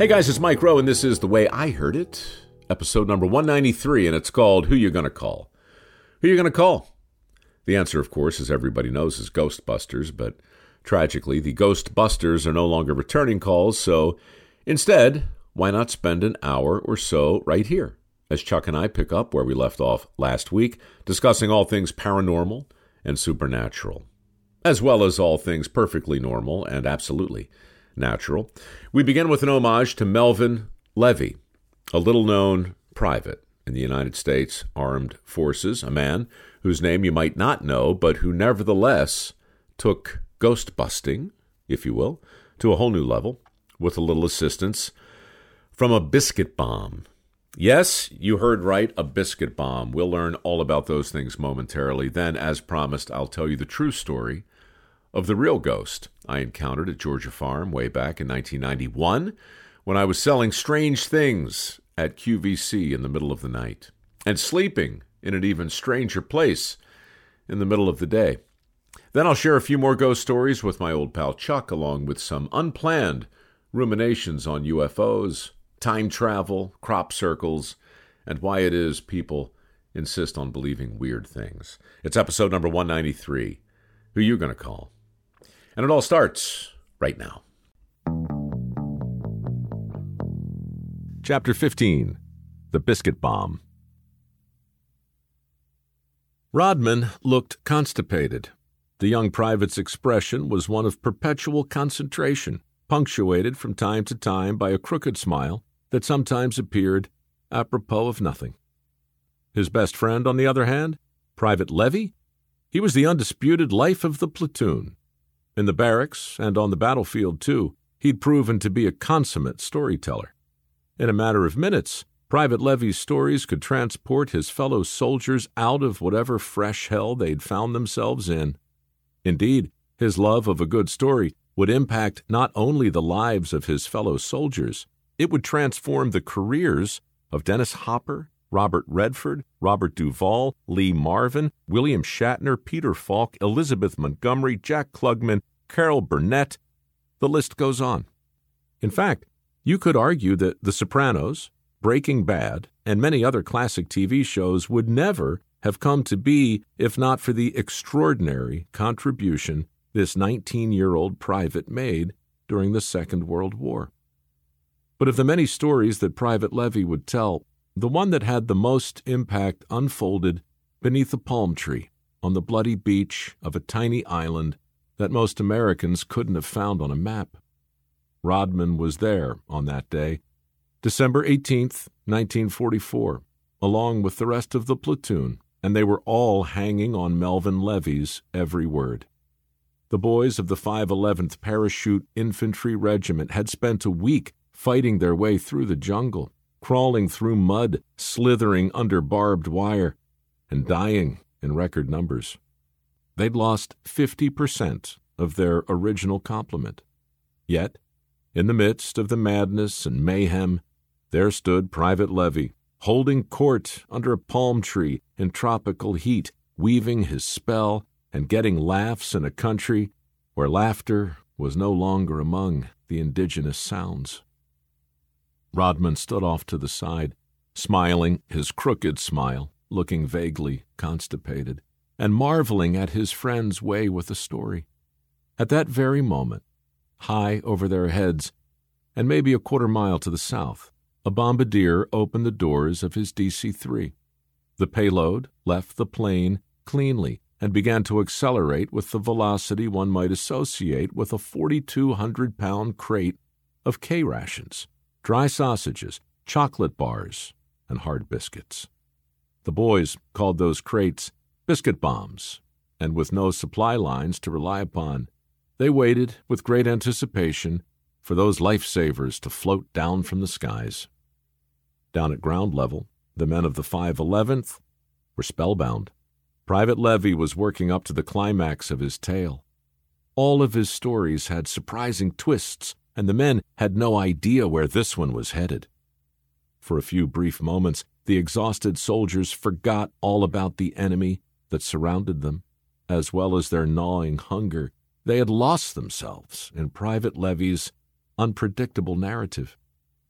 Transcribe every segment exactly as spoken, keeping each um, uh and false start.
Hey guys, it's Mike Rowe, and this is The Way I Heard It, episode number one ninety-three, and it's called Who You Gonna Call? Who You Gonna Call? The answer, of course, as everybody knows, is Ghostbusters, but tragically, the Ghostbusters are no longer returning calls, so instead, why not spend an hour or so right here, as Chuck and I pick up where we left off last week, discussing all things paranormal and supernatural, as well as all things perfectly normal and absolutely natural. We begin with an homage to Melvin Levy, a little-known private in the United States Armed Forces, a man whose name you might not know, but who nevertheless took ghost busting, if you will, to a whole new level with a little assistance from a biscuit bomb. Yes, you heard right, a biscuit bomb. We'll learn all about those things momentarily. Then, as promised, I'll tell you the true story of the real ghost I encountered at Georgia Farm way back in nineteen ninety-one when I was selling strange things at Q V C in the middle of the night and sleeping in an even stranger place in the middle of the day. Then I'll share a few more ghost stories with my old pal Chuck, along with some unplanned ruminations on U F Os, time travel, crop circles, and why it is people insist on believing weird things. It's episode number one ninety-three. Who you gonna call? And it all starts right now. Chapter fifteen, The Biscuit Bomb. Rodman looked constipated. The young private's expression was one of perpetual concentration, punctuated from time to time by a crooked smile that sometimes appeared apropos of nothing. His best friend, on the other hand, Private Levy, he was the undisputed life of the platoon. In the barracks, and on the battlefield too, he'd proven to be a consummate storyteller. In a matter of minutes, Private Levy's stories could transport his fellow soldiers out of whatever fresh hell they'd found themselves in. Indeed, his love of a good story would impact not only the lives of his fellow soldiers, it would transform the careers of Dennis Hopper, Robert Redford, Robert Duvall, Lee Marvin, William Shatner, Peter Falk, Elizabeth Montgomery, Jack Klugman, Carol Burnett. The list goes on. In fact, you could argue that The Sopranos, Breaking Bad, and many other classic T V shows would never have come to be if not for the extraordinary contribution this nineteen-year-old private made during the Second World War. But of the many stories that Private Levy would tell, the one that had the most impact unfolded beneath a palm tree on the bloody beach of a tiny island that most Americans couldn't have found on a map. Rodman was there on that day, December eighteenth, nineteen forty-four, along with the rest of the platoon, and they were all hanging on Melvin Levy's every word. The boys of the five eleventh Parachute Infantry Regiment had spent a week fighting their way through the jungle, crawling through mud, slithering under barbed wire, and dying in record numbers. They'd lost fifty percent of their original complement. Yet, in the midst of the madness and mayhem, there stood Private Levy, holding court under a palm tree in tropical heat, weaving his spell and getting laughs in a country where laughter was no longer among the indigenous sounds. Rodman stood off to the side, smiling his crooked smile, looking vaguely constipated, and marveling at his friend's way with the story. At that very moment, high over their heads, and maybe a quarter mile to the south, a bombardier opened the doors of his D C three. The payload left the plane cleanly and began to accelerate with the velocity one might associate with a forty-two hundred pound crate of K-rations, dry sausages, chocolate bars, and hard biscuits. The boys called those crates biscuit bombs, and with no supply lines to rely upon, they waited with great anticipation for those lifesavers to float down from the skies. Down at ground level, the men of the five eleventh were spellbound. Private Levy was working up to the climax of his tale. All of his stories had surprising twists, and the men had no idea where this one was headed. For a few brief moments, the exhausted soldiers forgot all about the enemy that surrounded them, as well as their gnawing hunger. They had lost themselves in Private Levy's unpredictable narrative.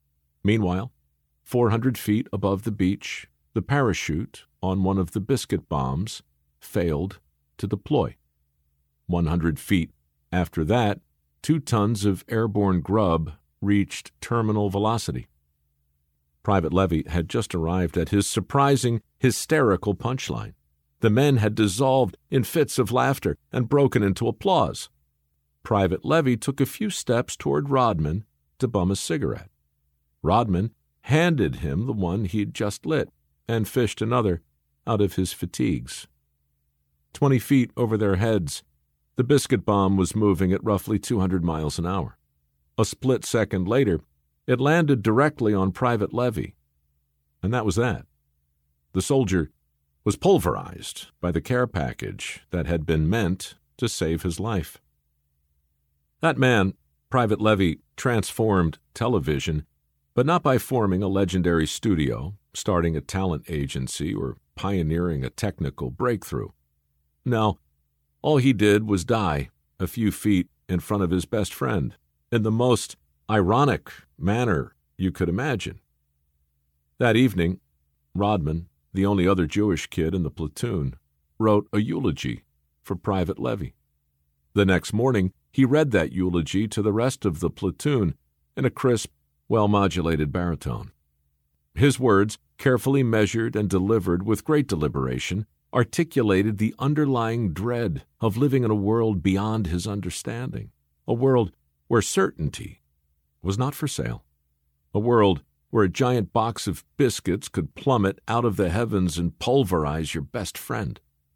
Meanwhile, four hundred feet above the beach, the parachute on one of the biscuit bombs failed to deploy. one hundred feet after that, two tons of airborne grub reached terminal velocity. Private Levy had just arrived at his surprising, hysterical punchline. The men had dissolved in fits of laughter and broken into applause. Private Levy took a few steps toward Rodman to bum a cigarette. Rodman handed him the one he'd just lit and fished another out of his fatigues. Twenty feet over their heads, the biscuit bomb was moving at roughly two hundred miles an hour. A split second later, it landed directly on Private Levy. And that was that. The soldier was pulverized by the care package that had been meant to save his life. That man, Private Levy, transformed television, but not by forming a legendary studio, starting a talent agency, or pioneering a technical breakthrough. No, all he did was die a few feet in front of his best friend, in the most ironic manner you could imagine. That evening, Rodman, the only other Jewish kid in the platoon, wrote a eulogy for Private Levy. The next morning, he read that eulogy to the rest of the platoon in a crisp, well-modulated baritone. His words, carefully measured and delivered with great deliberation, articulated the underlying dread of living in a world beyond his understanding, a world where certainty was not for sale, a world where a giant box of biscuits could plummet out of the heavens and pulverize your best friend.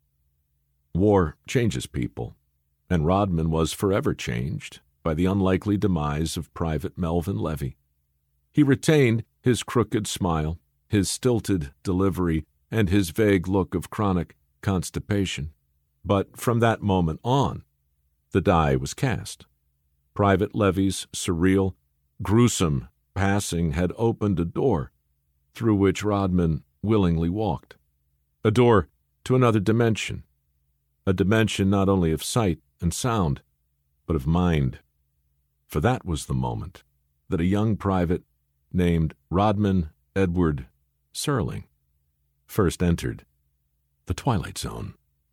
War changes people, and Rodman was forever changed by the unlikely demise of Private Melvin Levy. He retained his crooked smile, his stilted delivery, and his vague look of chronic constipation. But from that moment on, the die was cast. Private Levy's surreal, gruesome passing had opened a door through which Rodman willingly walked, a door to another dimension, a dimension not only of sight and sound, but of mind. For that was the moment that a young private named Rodman Edward Serling first entered the Twilight Zone.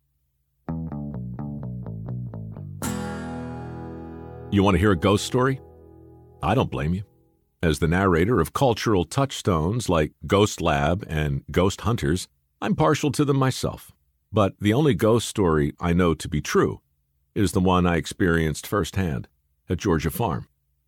You want to hear a ghost story? I don't blame you. As the narrator of cultural touchstones like Ghost Lab and Ghost Hunters, I'm partial to them myself. But the only ghost story I know to be true is the one I experienced firsthand at Georgia Farm.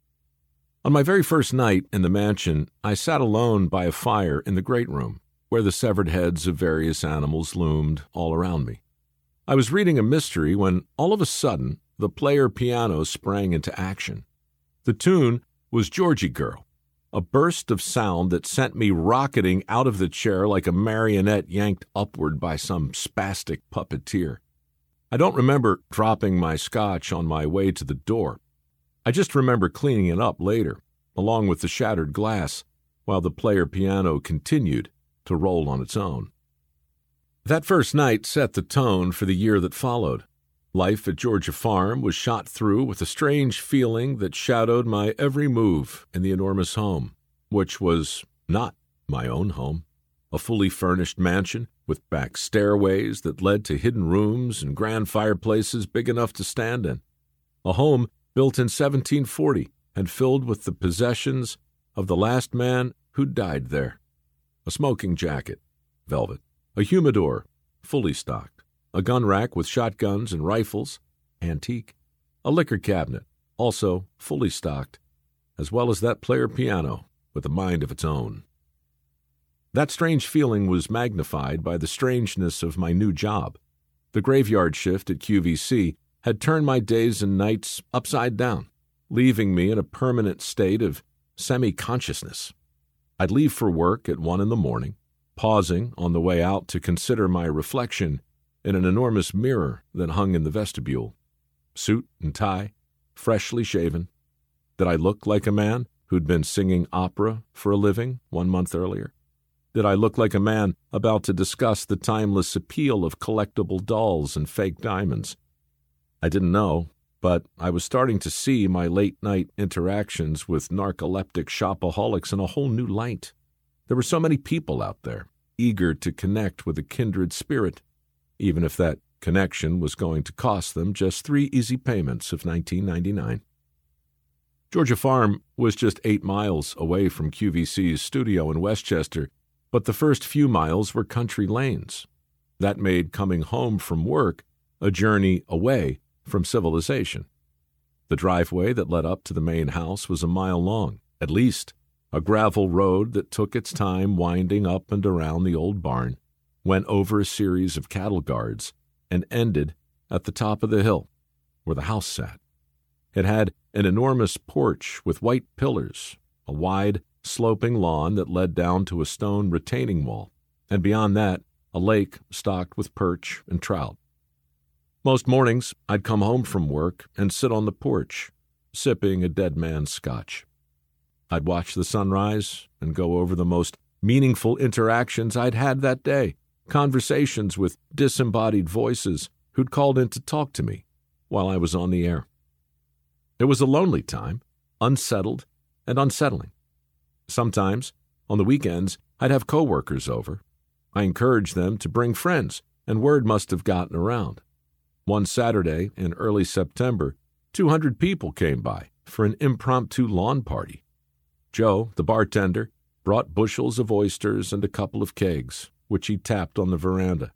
On my very first night in the mansion, I sat alone by a fire in the great room, where the severed heads of various animals loomed all around me. I was reading a mystery when, all of a sudden, the player piano sprang into action. The tune was Georgie Girl, a burst of sound that sent me rocketing out of the chair like a marionette yanked upward by some spastic puppeteer. I don't remember dropping my scotch on my way to the door. I just remember cleaning it up later, along with the shattered glass, while the player piano continued to roll on its own. That first night set the tone for the year that followed. Life at Georgia Farm was shot through with a strange feeling that shadowed my every move in the enormous home, which was not my own home, a fully furnished mansion with back stairways that led to hidden rooms and grand fireplaces big enough to stand in, a home built in seventeen forty and filled with the possessions of the last man who died there. A smoking jacket, velvet, a humidor, fully stocked, a gun rack with shotguns and rifles, antique, a liquor cabinet, also fully stocked, as well as that player piano with a mind of its own. That strange feeling was magnified by the strangeness of my new job. The graveyard shift at Q V C had turned my days and nights upside down, leaving me in a permanent state of semi-consciousness. I'd leave for work at one in the morning, pausing on the way out to consider my reflection in an enormous mirror that hung in the vestibule. Suit and tie, freshly shaven. Did I look like a man who'd been singing opera for a living one month earlier? Did I look like a man about to discuss the timeless appeal of collectible dolls and fake diamonds? I didn't know, but I was starting to see my late-night interactions with narcoleptic shopaholics in a whole new light. There were so many people out there, eager to connect with a kindred spirit, even if that connection was going to cost them just three easy payments of nineteen ninety-nine. Georgia Farm was just eight miles away from Q V C's studio in Westchester, but the first few miles were country lanes. That made coming home from work a journey away from civilization. The driveway that led up to the main house was a mile long, at least, a gravel road that took its time winding up and around the old barn, went over a series of cattle guards, and ended at the top of the hill, where the house sat. It had an enormous porch with white pillars, a wide, sloping lawn that led down to a stone retaining wall, and beyond that, a lake stocked with perch and trout. Most mornings, I'd come home from work and sit on the porch, sipping a dead man's scotch. I'd watch the sunrise and go over the most meaningful interactions I'd had that day, conversations with disembodied voices who'd called in to talk to me while I was on the air. It was a lonely time, unsettled and unsettling. Sometimes, on the weekends, I'd have coworkers over. I encouraged them to bring friends, and word must have gotten around. One Saturday in early September, two hundred people came by for an impromptu lawn party. Joe, the bartender, brought bushels of oysters and a couple of kegs, which he tapped on the veranda.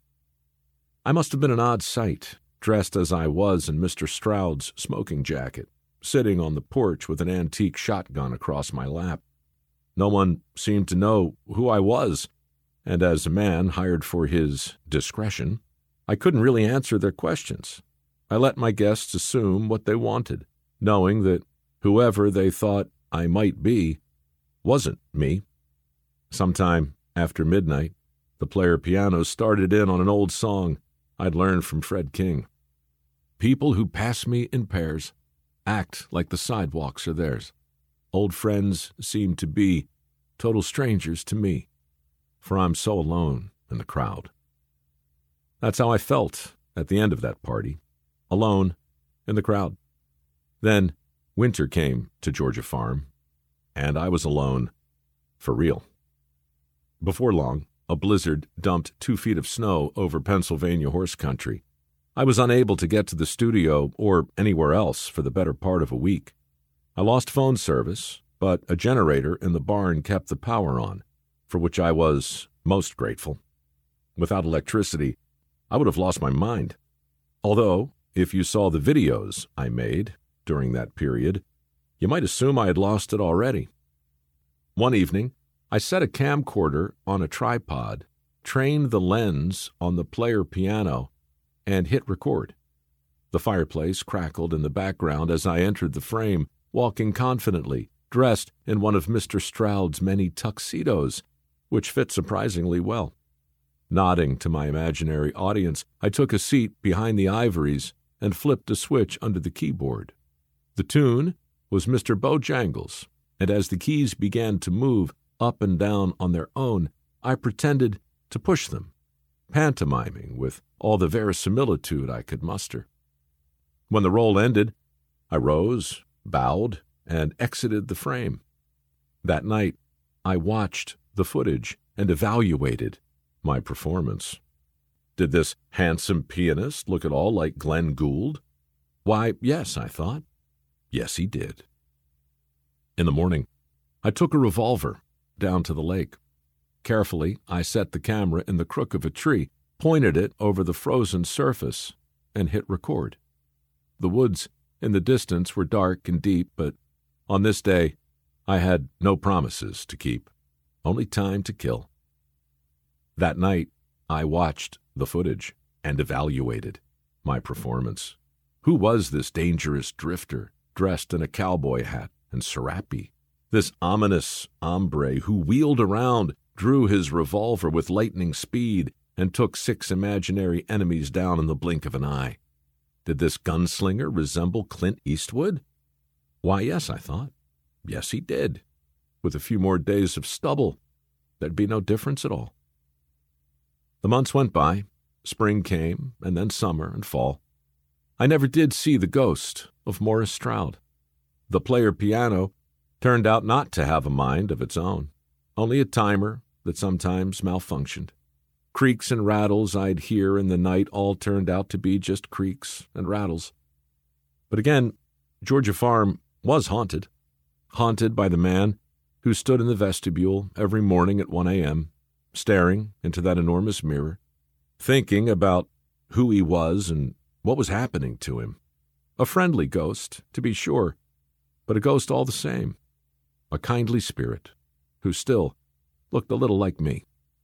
I must have been an odd sight, dressed as I was in Mister Stroud's smoking jacket, sitting on the porch with an antique shotgun across my lap. No one seemed to know who I was, and as a man hired for his discretion, I couldn't really answer their questions. I let my guests assume what they wanted, knowing that whoever they thought I might be wasn't me. Sometime after midnight, the player piano started in on an old song I'd learned from Fred King. People who pass me in pairs act like the sidewalks are theirs. Old friends seem to be total strangers to me, for I'm so alone in the crowd. That's how I felt at the end of that party, alone in the crowd. Then winter came to Georgia Farm, and I was alone for real. Before long, a blizzard dumped two feet of snow over Pennsylvania horse country. I was unable to get to the studio or anywhere else for the better part of a week. I lost phone service, but a generator in the barn kept the power on, for which I was most grateful. Without electricity, I would have lost my mind. Although, if you saw the videos I made during that period, you might assume I had lost it already. One evening, I set a camcorder on a tripod, trained the lens on the player piano, and hit record. The fireplace crackled in the background as I entered the frame, walking confidently, dressed in one of Mister Stroud's many tuxedos, which fit surprisingly well. Nodding to my imaginary audience, I took a seat behind the ivories and flipped a switch under the keyboard. The tune was Mister Bojangles, and as the keys began to move up and down on their own, I pretended to push them, pantomiming with all the verisimilitude I could muster. When the roll ended, I rose, bowed, and exited the frame. That night, I watched the footage and evaluated my performance. Did this handsome pianist look at all like Glenn Gould? Why, yes, I thought. Yes, he did. In the morning, I took a revolver down to the lake. Carefully, I set the camera in the crook of a tree, pointed it over the frozen surface, and hit record. The woods in the distance were dark and deep, but on this day, I had no promises to keep, only time to kill. That night, I watched the footage and evaluated my performance. Who was this dangerous drifter, dressed in a cowboy hat and serape? This ominous hombre who wheeled around, drew his revolver with lightning speed, and took six imaginary enemies down in the blink of an eye. Did this gunslinger resemble Clint Eastwood? Why, yes, I thought. Yes, he did. With a few more days of stubble, there'd be no difference at all. The months went by. Spring came, and then summer and fall. I never did see the ghost of Morris Stroud. The player piano turned out not to have a mind of its own, only a timer that sometimes malfunctioned. Creaks and rattles I'd hear in the night all turned out to be just creaks and rattles. But again, Georgia Farm was haunted. Haunted by the man who stood in the vestibule every morning at one a.m., staring into that enormous mirror, thinking about who he was and what was happening to him. A friendly ghost, to be sure, but a ghost all the same. A kindly spirit who still looked a little like me.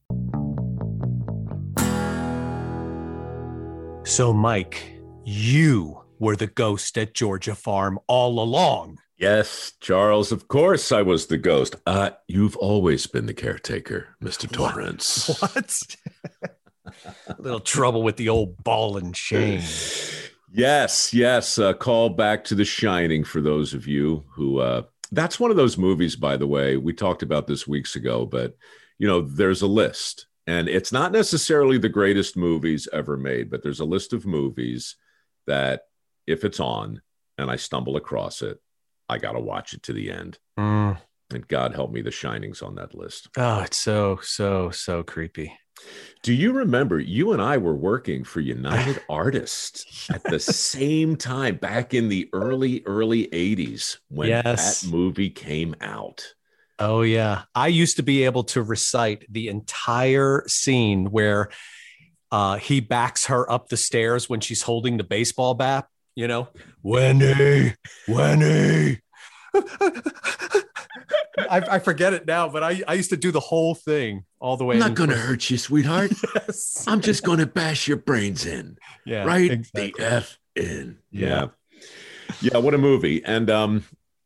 So, Mike, you were the ghost at Georgia Farm all along. Yes, Charles, of course I was the ghost. Uh, you've always been the caretaker, Mister Torrance. What? A little trouble with the old ball and chain. Yes, yes. Uh, call back to The Shining for those of you who... Uh, that's one of those movies, by the way. We talked about this weeks ago, but, you know, there's a list. And it's not necessarily the greatest movies ever made, but there's a list of movies that if it's on and I stumble across it, I got to watch it to the end. Mm. And God help me, The Shining's on that list. Oh, it's so, so, so creepy. Do you remember you and I were working for United Artists at the same time back in the early, early eighties when Yes. that movie came out? Oh, yeah. I used to be able to recite the entire scene where uh, he backs her up the stairs when she's holding the baseball bat, you know, Wendy, Wendy. I, I forget it now, but I, I used to do the whole thing all the way. I'm not going to hurt you, sweetheart. Yes. I'm just going to bash your brains in. Yeah, right? exactly. The F in. Yeah. Yeah. Yeah. What a movie. And um,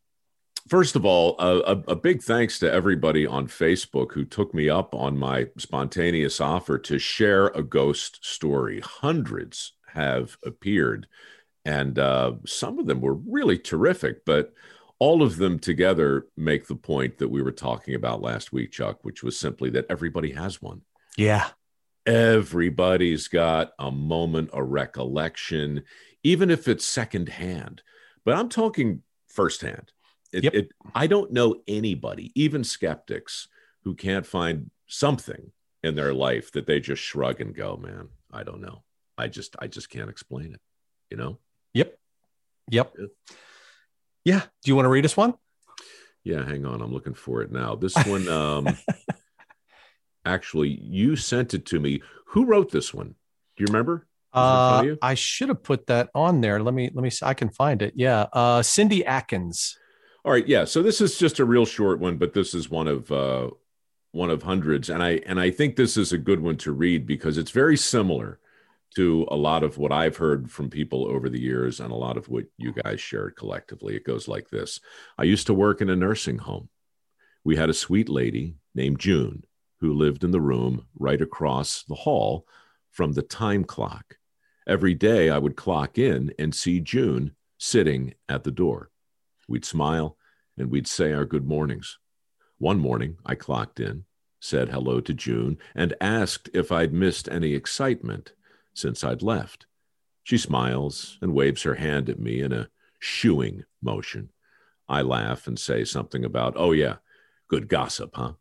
first of all, a, a, a big thanks to everybody on Facebook who took me up on my spontaneous offer to share a ghost story. Hundreds have appeared, and uh, some of them were really terrific, but all of them together make the point that we were talking about last week, Chuck, which was simply that everybody has one. Yeah. Everybody's got a moment, a recollection, even if it's secondhand. But I'm talking firsthand. It, Yep. it, I don't know anybody, even skeptics, who can't find something in their life that they just shrug and go, man, I don't know. I just, I just can't explain it, you know? Yep. Yep. Yeah. Do you want to read us one? Yeah, hang on. I'm looking for it now. This one, um, actually, you sent it to me. Who wrote this one? Do you remember? Uh, you? I should have put that on there. Let me, let me, I can find it. Yeah. Uh, Cindy Atkins. All right. Yeah. So this is just a real short one, but this is one of, uh, one of hundreds. And I, and I think this is a good one to read because it's very similar to a lot of what I've heard from people over the years and a lot of what you guys shared collectively. It goes like this. I used to work in a nursing home. We had a sweet lady named June who lived in the room right across the hall from the time clock. Every day I would clock in and see June sitting at the door. We'd smile and we'd say our good mornings. One morning I clocked in, said hello to June, and asked if I'd missed any excitement since I'd left. She smiles and waves her hand at me in a shooing motion. I laugh and say something about, oh yeah, good gossip, huh?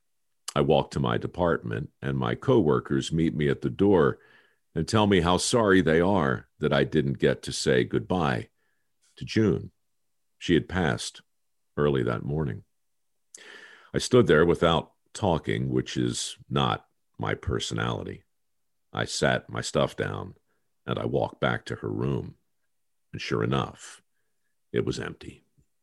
I walk to my department and my coworkers meet me at the door and tell me how sorry they are that I didn't get to say goodbye to June. She had passed early that morning. I stood there without talking, which is not my personality. I sat my stuff down and I walked back to her room. And sure enough, it was empty.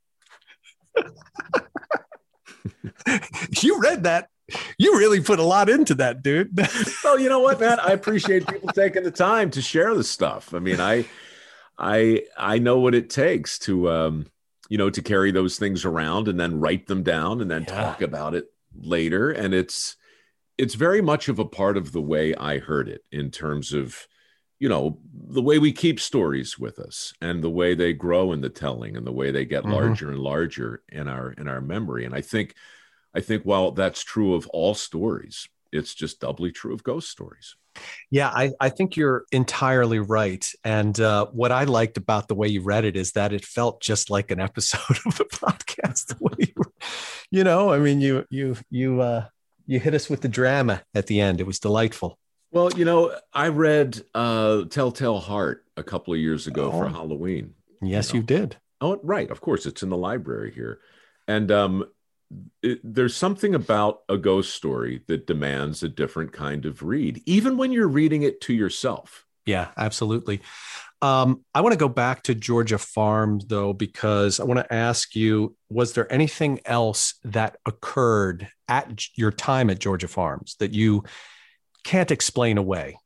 You read that. You really put a lot into that, dude. Well, you know what, man? I appreciate people taking the time to share the stuff. I mean, I, I, I know what it takes to, um, you know, to carry those things around and then write them down and then Yeah. talk about it later. And it's, it's very much of a part of the way I heard it in terms of, you know, the way we keep stories with us and the way they grow in the telling and the way they get Mhm. larger and larger in our, in our memory. And I think, I think while that's true of all stories, it's just doubly true of ghost stories. Yeah, I, I think you're entirely right. And uh, what I liked about the way you read it is that it felt just like an episode of the podcast. The way you, were, you know, I mean, you you you uh, you hit us with the drama at the end. It was delightful. Well, you know, I read uh, Telltale Heart a couple of years ago Oh, for Halloween. yes, You you know, did. oh, right, of course, it's in the library here, and um, it, there's something about a ghost story that demands a different kind of read, even when you're reading it to yourself. Yeah, absolutely. Um, I want to go back to Georgia Farm, though, because I want to ask you, was there anything else that occurred at your time at Georgia Farms that you can't explain away?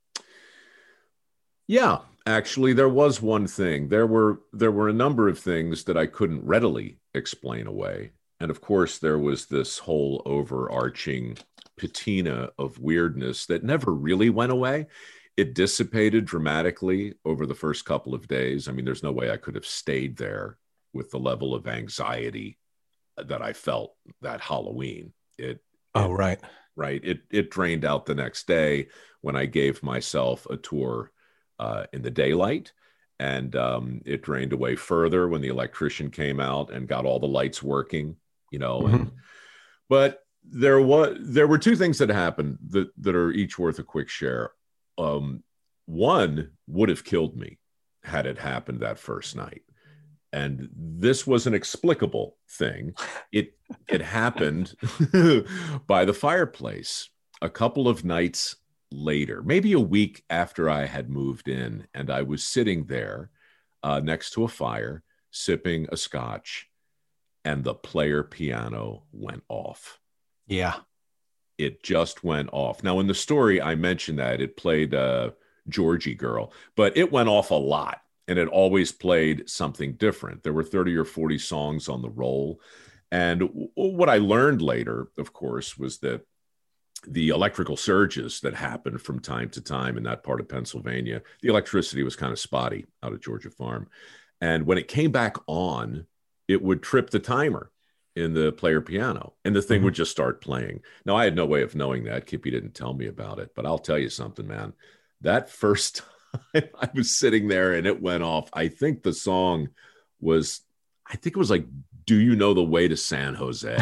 Yeah, actually, there was one thing. There were there were a number of things that I couldn't readily explain away. And of course, there was this whole overarching patina of weirdness that never really went away. It dissipated dramatically over the first couple of days. I mean, there's no way I could have stayed there with the level of anxiety that I felt that Halloween. It, Oh, it right. right. It it drained out the next day when I gave myself a tour uh, in the daylight, and um, it drained away further when the electrician came out and got all the lights working. You know, Mm-hmm. and but there was there were two things that happened that that are each worth a quick share. Um, one would have killed me had it happened that first night. And this was an explicable thing. It it happened by the fireplace a couple of nights later, maybe a week after I had moved in, and I was sitting there uh, next to a fire, sipping a scotch, and the player piano went off. Yeah. It just went off. Now, in the story, I mentioned that it played uh, Georgie Girl, but it went off a lot. And it always played something different. There were thirty or forty songs on the roll. And w- what I learned later, of course, was that the electrical surges that happened from time to time in that part of Pennsylvania, the electricity was kind of spotty out at Georgia Farm. And when it came back on, it would trip the timer in the player piano, and the thing Mhm. would just start playing. Now, I had no way of knowing that. Kippy didn't tell me about it, but I'll tell you something, man. That first I was sitting there and it went off. I think the song was, I think it was like, Do You Know the Way to San Jose?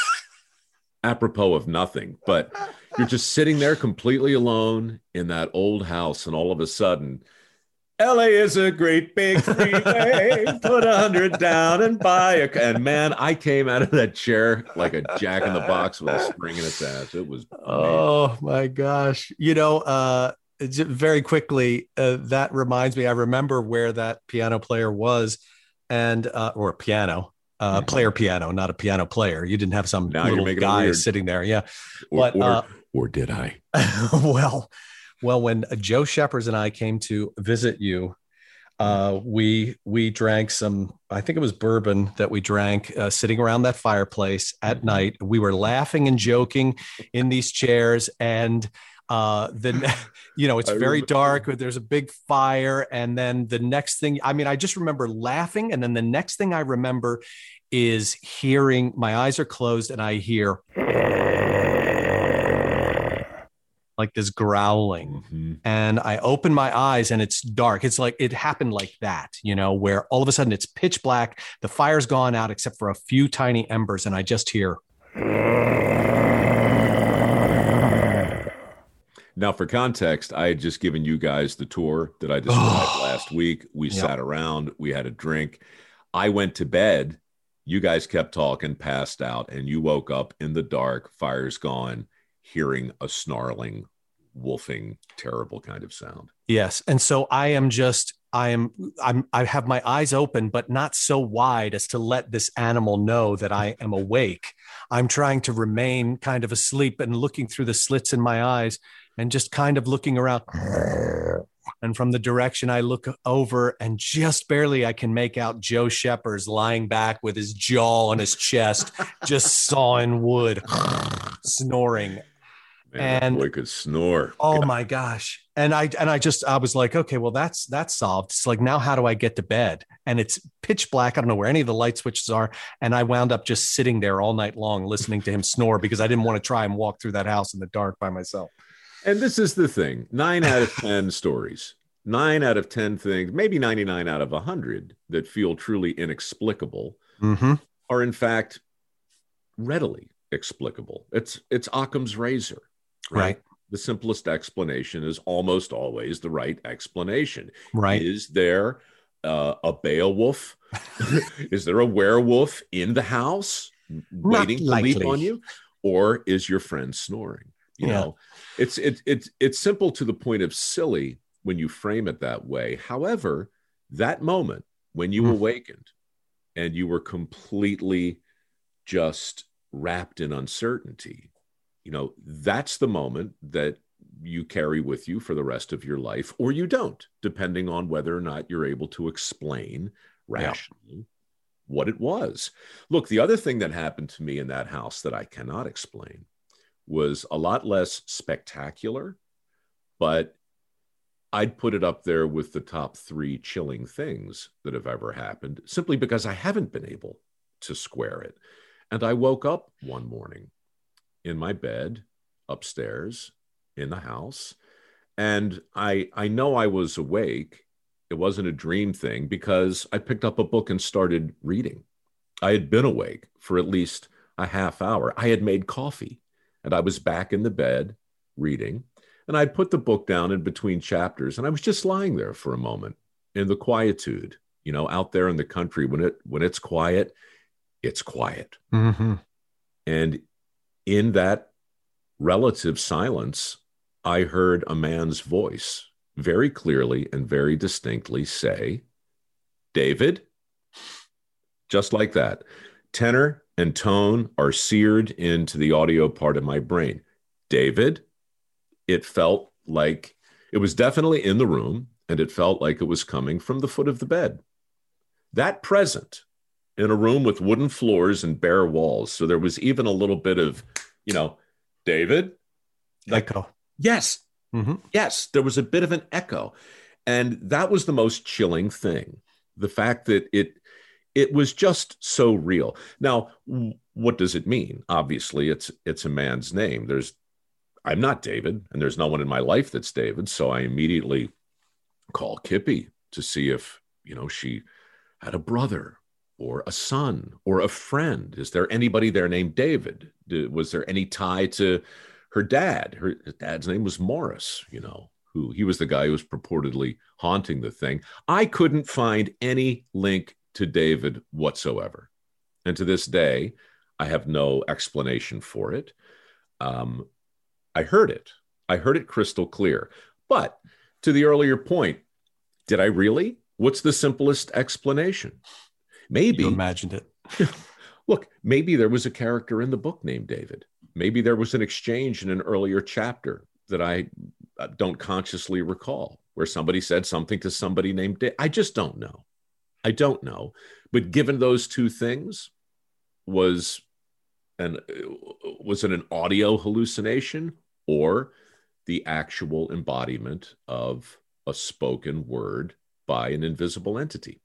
Apropos of nothing, but you're just sitting there completely alone in that old house, and all of a sudden, L A is a great big freeway. Put a hundred down and buy a. And man, I came out of that chair like a jack in the box with a spring in its ass. It was. Oh my gosh. You know, uh, very quickly, uh, that reminds me, I remember where that piano player was, and uh, or piano, uh, Mhm. player piano, not a piano player. You didn't have some Now you're little making it guy weird. sitting there. Yeah. Or, But, or, uh, or did I? well, well, when Joe Shepers and I came to visit you, uh, we we drank some, I think it was bourbon that we drank uh, sitting around that fireplace at Mhm. night. We were laughing and joking in these chairs, and uh, then you know it's I very remember. dark. There's a big fire, and then the next thing, I mean, I just remember laughing, and then the next thing I remember is hearing, my eyes are closed, and I hear like this growling. Mhm. And I open my eyes and it's dark. It's like it happened like that, you know, where all of a sudden it's pitch black. The fire's gone out except for a few tiny embers. And I just hear. Now, for context, I had just given you guys the tour that I described last week. We Yep. sat around, we had a drink. I went to bed. You guys kept talking, passed out, and you woke up in the dark, fire's gone, hearing a snarling, wolfing, terrible kind of sound. Yes. And so I am just, I am, I'm, I have my eyes open, but not so wide as to let this animal know that I am awake. I'm trying to remain kind of asleep and looking through the slits in my eyes and just kind of looking around. And from the direction I look over, and just barely I can make out Joe Shepers lying back with his jaw on his chest, just sawing wood, snoring. Man, And- that boy could snore. Oh my gosh. And I and I just I was like, okay, well, that's that's solved. It's like, now how do I get to bed? And it's pitch black. I don't know where any of the light switches are. And I wound up just sitting there all night long listening to him snore because I didn't want to try and walk through that house in the dark by myself. And this is the thing, nine out of ten stories, nine out of ten things, maybe ninety-nine out of one hundred that feel truly inexplicable Mm-hmm. are in fact readily explicable. It's it's Occam's razor, right? Right. The simplest explanation is almost always the right explanation. Right. Is there uh, a Beowulf? Is there a werewolf in the house waiting to leap on you? Or is your friend snoring? You Yeah. know, it's it, it, it's simple to the point of silly when you frame it that way. However, that moment when you Mm. awakened and you were completely just wrapped in uncertainty, you know, that's the moment that you carry with you for the rest of your life, or you don't, depending on whether or not you're able to explain rationally yeah. what it was. Look, the other thing that happened to me in that house that I cannot explain was a lot less spectacular, but I'd put it up there with the top three chilling things that have ever happened, simply because I haven't been able to square it. And I woke up one morning in my bed upstairs in the house, and I I know I was awake. It wasn't a dream thing because I picked up a book and started reading. I had been awake for at least a half hour. I had made coffee, and I was back in the bed reading. And I'd put the book down in between chapters, and I was just lying there for a moment in the quietude, you know, out there in the country. When it when it's quiet, it's quiet. Mm-hmm. And in that relative silence, I heard a man's voice very clearly and very distinctly say, "David," just like that. Tenor and tone are seared into the audio part of my brain. "David." It felt like it was definitely in the room, and it felt like it was coming from the foot of the bed. That present in a room with wooden floors and bare walls. So there was even a little bit of, you know, "David." Like, echo. Yes. Mm-hmm. Yes. There was a bit of an echo. And that was the most chilling thing. The fact that it, it was just so real. Now, what does it mean? Obviously, it's, it's a man's name. There's, I'm not David, and there's no one in my life that's David. So I immediately call Kippy to see if, you know, she had a brother or a son or a friend. Is there anybody there named David? Was there any tie to her dad? Her dad's name was Morris, you know, who he was the guy who was purportedly haunting the thing. I couldn't find any link to David whatsoever. And to this day, I have no explanation for it. Um, I heard it. I heard it crystal clear. But to the earlier point, did I really? What's the simplest explanation? Maybe. You imagined it. Look, maybe there was a character in the book named David. Maybe there was an exchange in an earlier chapter that I don't consciously recall, where somebody said something to somebody named David. I just don't know. I don't know. But given those two things, was an was it an audio hallucination or the actual embodiment of a spoken word by an invisible entity?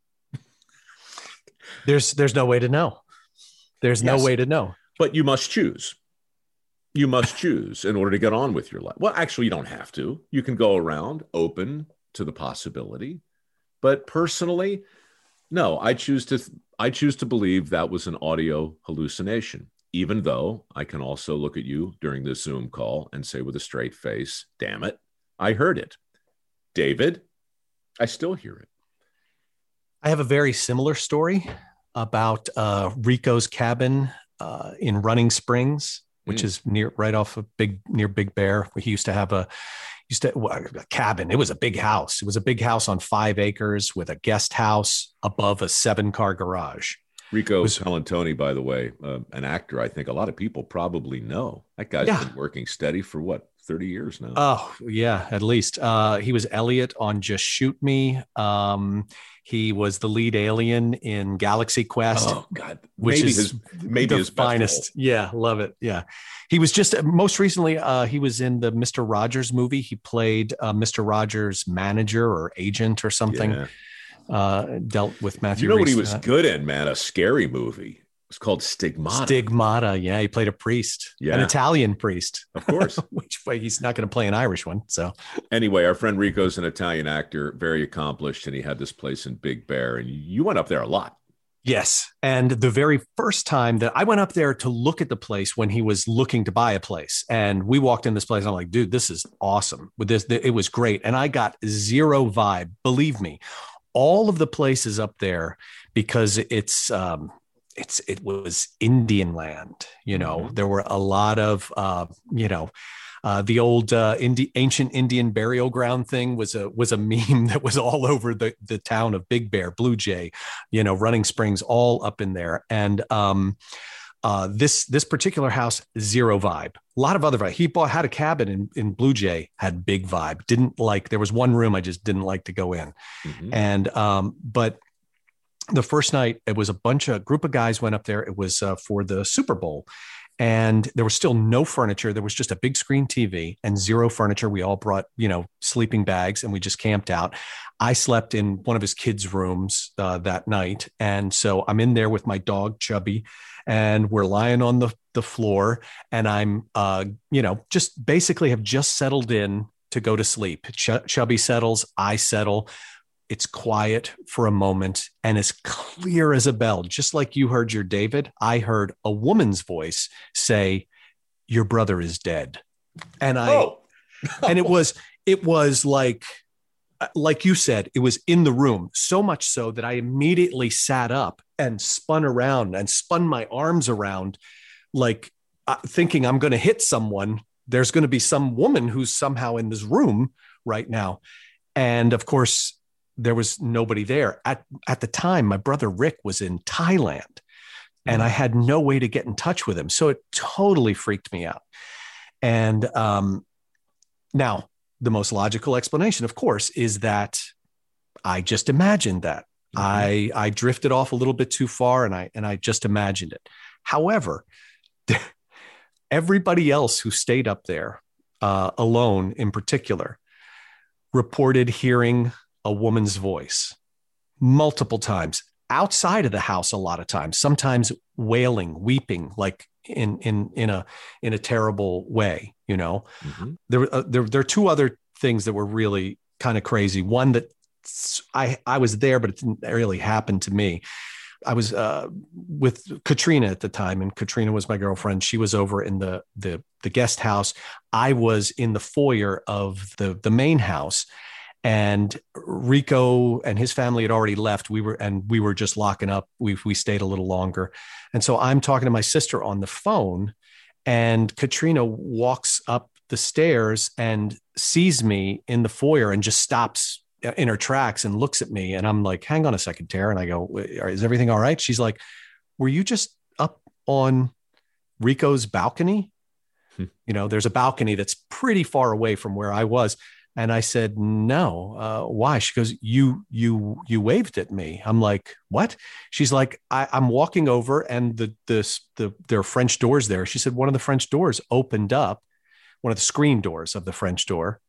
There's there's no way to know. There's Yes. no way to know. But you must choose. You must choose in order to get on with your life. Well, actually, you don't have to. You can go around open to the possibility. But personally, no, I choose to I choose to believe that was an audio hallucination, even though I can also look at you during this Zoom call and say with a straight face, "Damn it, I heard it." David, I still hear it. I have a very similar story about uh, Rico's cabin uh, in Running Springs, which Mm. is near right off of Big near Big Bear. He used to have a used to well, a cabin. It was a big house. It was a big house on five acres with a guest house above a seven car garage. Rico Was- Pelantoni, by the way, uh, an actor I think a lot of people probably know. That guy's Yeah. been working steady for what, thirty years now? Oh yeah, at least uh, he was Elliot on Just Shoot Me. Um, he was the lead alien in Galaxy Quest. Oh God, which maybe is his maybe the his best finest. Yeah, love it. Yeah, he was just most recently. Uh, he was in the Mister Rogers movie. He played uh, Mister Rogers' manager or agent or role. something. Yeah. Uh, dealt with Matthew. You know what he Reese was in that. good in, man? A scary movie. It's called Stigmata. Stigmata. Yeah. He played a priest, yeah. an Italian priest. Of course. Which way he's not going to play an Irish one. So anyway, our friend Rico's an Italian actor, very accomplished. And he had this place in Big Bear, and you went up there a lot. Yes. And the very first time that I went up there to look at the place when he was looking to buy a place, and we walked in this place, I'm like, dude, this is awesome. With this, it was great. And I got zero vibe. Believe me, all of the places up there, because it's, um, it's, it was Indian land, you know, mm-hmm. There were a lot of, uh, you know, uh, the old uh, Indi- ancient Indian burial ground thing was a, was a meme that was all over the, the town of Big Bear, Blue Jay, you know, Running Springs, all up in there. And, um, uh, this, this particular house, zero vibe. A lot of other vibe. He bought, had a cabin in, in Blue Jay, had big vibe. Didn't like, there was one room I just didn't like to go in. Mm-hmm. And, um, but the first night, it was a bunch of group of guys went up there. It was uh, for the Super Bowl, and there was still no furniture. There was just a big screen T V and zero furniture. We all brought, you know, sleeping bags, and we just camped out. I slept in one of his kids' rooms uh, that night. And so I'm in there with my dog, Chubby, and we're lying on the, the floor, and I'm, uh, you know, just basically have just settled in to go to sleep. Ch- Chubby settles, I settle. It's quiet for a moment, and as clear as a bell, just like you heard your David, I heard a woman's voice say, "Your brother is dead." And I, oh. and it was, it was like, like you said, it was in the room, so much so that I immediately sat up and spun around and spun my arms around, like uh, thinking I'm going to hit someone. There's going to be some woman who's somehow in this room right now. And of course, there was nobody there. At, at the time, my brother Rick was in Thailand, and I had no way to get in touch with him. So it totally freaked me out. And um, now the most logical explanation, of course, is that I just imagined that. Mm-hmm. I, I drifted off a little bit too far, and I, and I just imagined it. However, everybody else who stayed up there uh, alone in particular reported hearing a woman's voice multiple times outside of the house. A lot of times, sometimes wailing, weeping, like in, in, in a, in a terrible way, you know. Mm-hmm. there, uh, there, there are two other things that were really kind of crazy. One that I, I was there, but it didn't really happen to me. I was uh, with Katrina at the time, and Katrina was my girlfriend. She was over in the, the, the guest house. I was in the foyer of the, the main house. And Rico and his family had already left. We were, and we were just locking up. We we stayed a little longer. And so I'm talking to my sister on the phone, and Katrina walks up the stairs and sees me in the foyer and just stops in her tracks and looks at me. And I'm like, hang on a second, Tara. And I go, is everything all right? She's like, were you just up on Rico's balcony? Hmm. You know, there's a balcony that's pretty far away from where I was. And I said, no, uh, why? She goes, you, you, you waved at me. I'm like, what? She's like, I, I'm walking over, and the, the, the, there are French doors there. She said, one of the French doors opened up, one of the screen doors of the French door.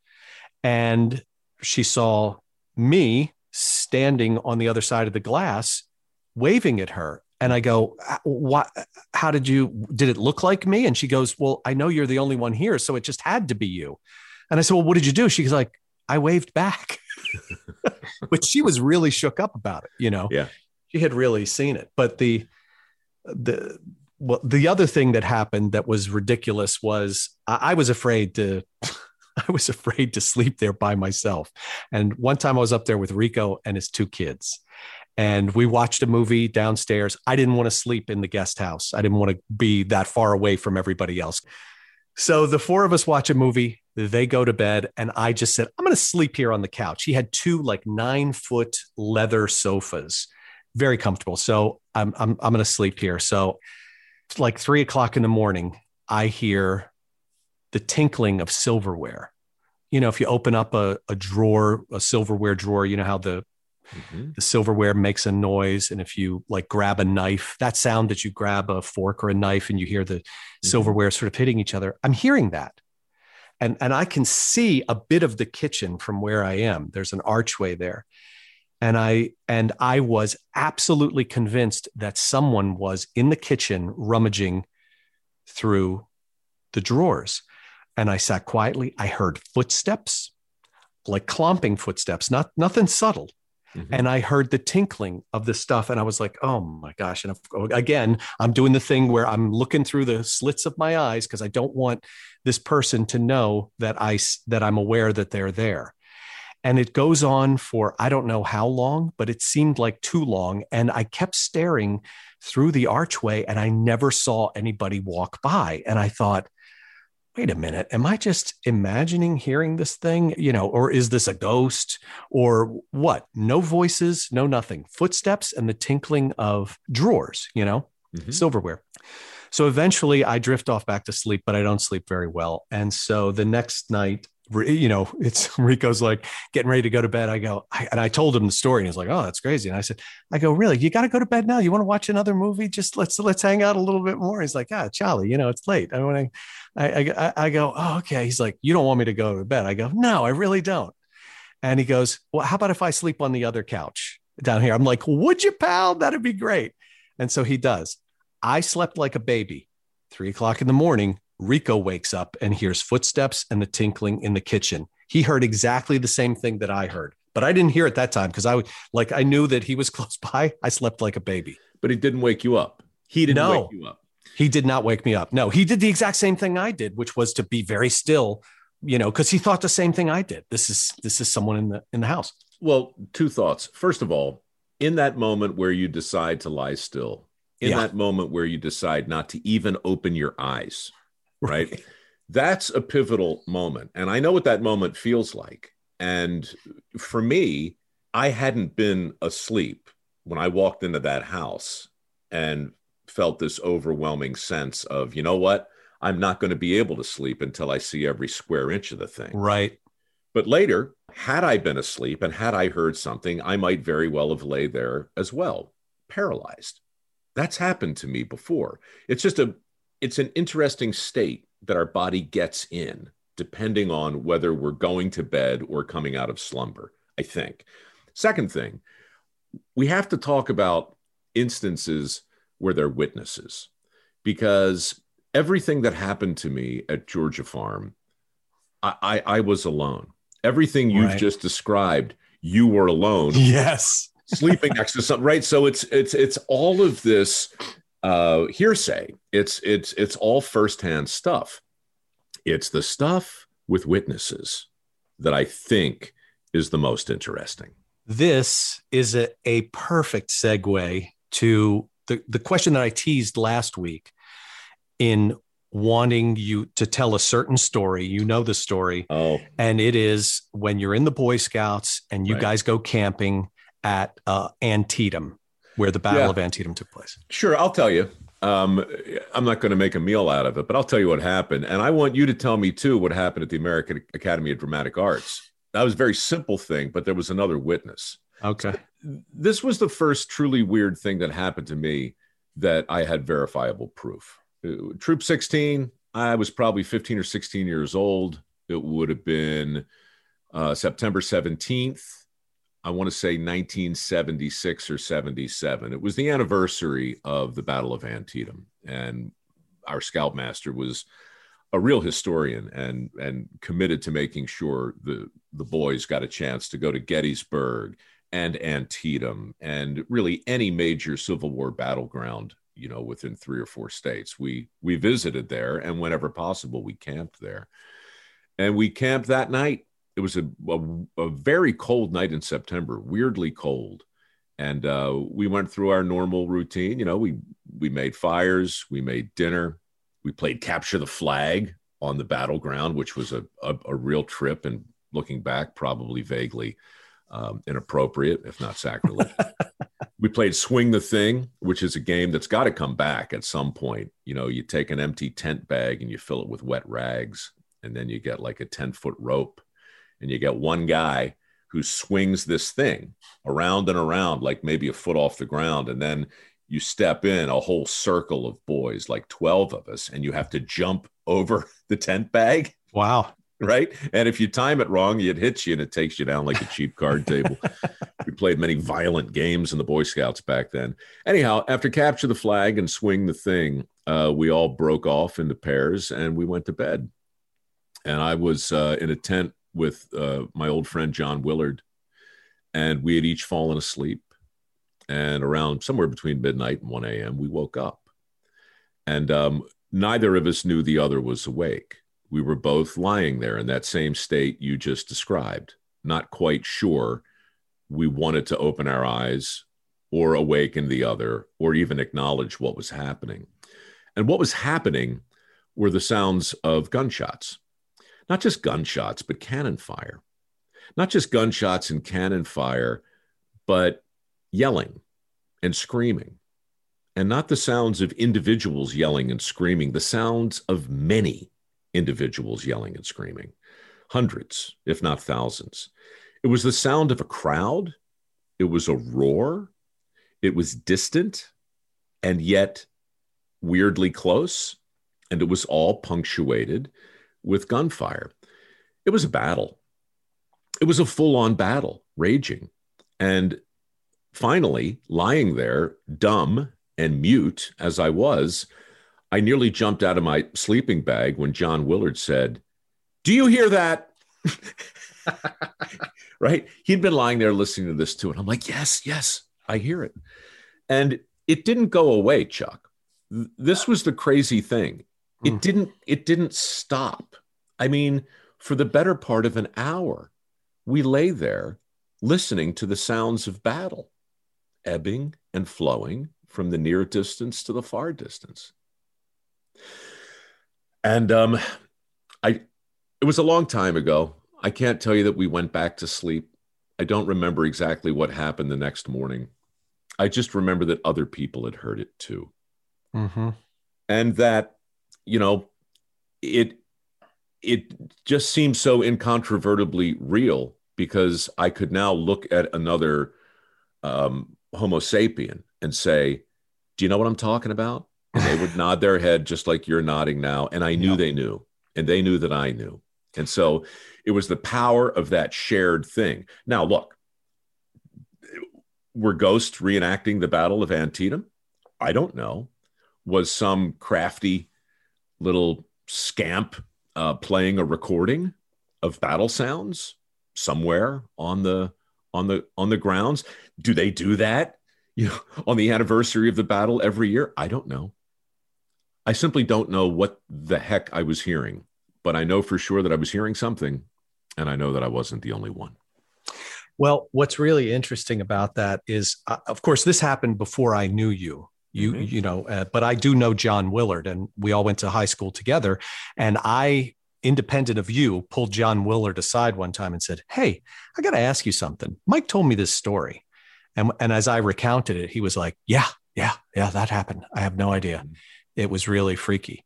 And she saw me standing on the other side of the glass, waving at her. And I go, what, how did you, did it look like me? And she goes, well, I know you're the only one here, so it just had to be you. And I said, well, what did you do? She's like, I waved back. But she was really shook up about it. You know, yeah, she had really seen it. But the, the, well, the other thing that happened that was ridiculous was I, I was afraid to, I was afraid to sleep there by myself. And one time I was up there with Rico and his two kids, and we watched a movie downstairs. I didn't want to sleep in the guest house. I didn't want to be that far away from everybody else. So the four of us watch a movie, they go to bed, and I just said, I'm going to sleep here on the couch. He had two like nine foot leather sofas, very comfortable. So I'm, I'm, I'm going to sleep here. So it's like three o'clock in the morning, I hear the tinkling of silverware. You know, if you open up a, a drawer, a silverware drawer, you know how the, mm-hmm. the silverware makes a noise. And if you like grab a knife, that sound that you grab a fork or a knife and you hear the mm-hmm. silverware sort of hitting each other, I'm hearing that. And, and I can see a bit of the kitchen from where I am. There's an archway there. And I and I was absolutely convinced that someone was in the kitchen rummaging through the drawers. And I sat quietly. I heard footsteps, like clomping footsteps, not nothing subtle. Mm-hmm. And I heard the tinkling of the stuff. And I was like, oh my gosh. And again, I'm doing the thing where I'm looking through the slits of my eyes because I don't want this person to know that I that I'm aware that they're there. And it goes on for, I don't know how long, but it seemed like too long. And I kept staring through the archway and I never saw anybody walk by. And I thought, wait a minute, am I just imagining hearing this thing? You know, or is this a ghost or what? No voices, no nothing. Footsteps and the tinkling of drawers, you know, mm-hmm. silverware. So eventually I drift off back to sleep, but I don't sleep very well. And so the next night, you know, it's Rico's like getting ready to go to bed. I go, I, and I told him the story and he's like, oh, that's crazy. And I said, I go, really, you got to go to bed now. You want to watch another movie? Just let's, let's hang out a little bit more. He's like, ah, Charlie, you know, it's late. I want to, I, I, I go, oh, okay. He's like, you don't want me to go to bed. I go, no, I really don't. And he goes, well, how about if I sleep on the other couch down here? I'm like, would you, pal? That'd be great. And so he does. I slept like a baby. Three o'clock in the morning, Rico wakes up and hears footsteps and the tinkling in the kitchen. He heard exactly the same thing that I heard, but I didn't hear it that time because I like I knew that he was close by. I slept like a baby. But he didn't wake you up. He didn't no, wake you up. He did not wake me up. No, he did the exact same thing I did, which was to be very still, you know, because he thought the same thing I did. This is this is someone in the in the house. Well, two thoughts. First of all, in that moment where you decide to lie still, in yeah. that moment where you decide not to even open your eyes. Right. That's a pivotal moment. And I know what that moment feels like. And for me, I hadn't been asleep when I walked into that house and felt this overwhelming sense of, you know what, I'm not going to be able to sleep until I see every square inch of the thing. Right. But later, had I been asleep and had I heard something, I might very well have lay there as well, paralyzed. That's happened to me before. It's just a It's an interesting state that our body gets in, depending on whether we're going to bed or coming out of slumber, I think. Second thing, we have to talk about instances where they're witnesses, because everything that happened to me at Georgia Farm, I, I, I was alone. Everything you've right. just described, you were alone. Yes. Sleeping next to something, right? So it's it's it's all of this uh, hearsay. It's it's it's all firsthand stuff. It's the stuff with witnesses that I think is the most interesting. This is a, a perfect segue to the, the question that I teased last week in wanting you to tell a certain story. You know the story. Oh. And it is when you're in the Boy Scouts and you right. guys go camping at uh, Antietam, where the Battle yeah. of Antietam took place. Sure, I'll tell you. Um, I'm not going to make a meal out of it, but I'll tell you what happened. And I want you to tell me, too, what happened at the American Academy of Dramatic Arts. That was a very simple thing, but there was another witness. Okay. So this was the first truly weird thing that happened to me that I had verifiable proof. Troop sixteen, I was probably fifteen or sixteen years old. It would have been uh, September seventeenth. I want to say nineteen seventy-six or seventy-seven. It was the anniversary of the Battle of Antietam. And our scoutmaster was a real historian and, and committed to making sure the, the boys got a chance to go to Gettysburg and Antietam and really any major Civil War battleground, you know, within three or four states. We, we visited there, and whenever possible, we camped there. And we camped that night. It was a, a, a very cold night in September, weirdly cold. And uh, we went through our normal routine. You know, we, we made fires, we made dinner, we played capture the flag on the battleground, which was a, a, a real trip. And looking back, probably vaguely um, inappropriate, if not sacrilege. We played Swing the Thing, which is a game that's got to come back at some point. You know, you take an empty tent bag and you fill it with wet rags, and then you get like a ten foot rope, and you get one guy who swings this thing around and around, like maybe a foot off the ground. And then you step in a whole circle of boys, like twelve of us, and you have to jump over the tent bag. Wow. right? And if you time it wrong, it hits you and it takes you down like a cheap card table. We played many violent games in the Boy Scouts back then. Anyhow, after capture the flag and swing the thing, uh, we all broke off into pairs and we went to bed. And I was uh, in a tent with uh, my old friend John Willard, and we had each fallen asleep. And around somewhere between midnight and one a.m., we woke up. And um, neither of us knew the other was awake. We were both lying there in that same state you just described, not quite sure we wanted to open our eyes or awaken the other or even acknowledge what was happening. And what was happening were the sounds of gunshots. Not just gunshots, but cannon fire. Not just gunshots and cannon fire, but yelling and screaming. And not the sounds of individuals yelling and screaming, the sounds of many individuals yelling and screaming. Hundreds, if not thousands. It was the sound of a crowd. It was a roar. It was distant and yet weirdly close. And it was all punctuated with gunfire. It was a battle. It was a full-on battle, raging. And finally, lying there, dumb and mute as I was, I nearly jumped out of my sleeping bag when John Willard said, "Do you hear that?" Right? He'd been lying there listening to this too. And I'm like, yes, yes, I hear it. And it didn't go away, Chuck. This was the crazy thing. It mm. didn't, it didn't stop. I mean, for the better part of an hour, we lay there listening to the sounds of battle, ebbing and flowing from the near distance to the far distance. And um, I, it was a long time ago. I can't tell you that we went back to sleep. I don't remember exactly what happened the next morning. I just remember that other people had heard it too. Mm-hmm. And that, you know, it, it just seems so incontrovertibly real because I could now look at another um, Homo sapien and say, do you know what I'm talking about? And they would nod their head just like you're nodding now. And I knew yep. they knew, and they knew that I knew. And so it was the power of that shared thing. Now, look, were ghosts reenacting the Battle of Antietam? I don't know. Was some crafty little scamp uh, playing a recording of battle sounds somewhere on the on the on the grounds? Do they do that, you know, on the anniversary of the battle every year? I don't know. I simply don't know what the heck I was hearing, but I know for sure that I was hearing something, and I know that I wasn't the only one. Well, what's really interesting about that is, uh, of course, this happened before I knew you. You, mm-hmm. you know, uh, but I do know John Willard, and we all went to high school together. And I, independent of you, pulled John Willard aside one time and said, "Hey, I got to ask you something. Mike told me this story." And, and as I recounted it, he was like, yeah, yeah, yeah, that happened. I have no idea. Mm-hmm. It was really freaky.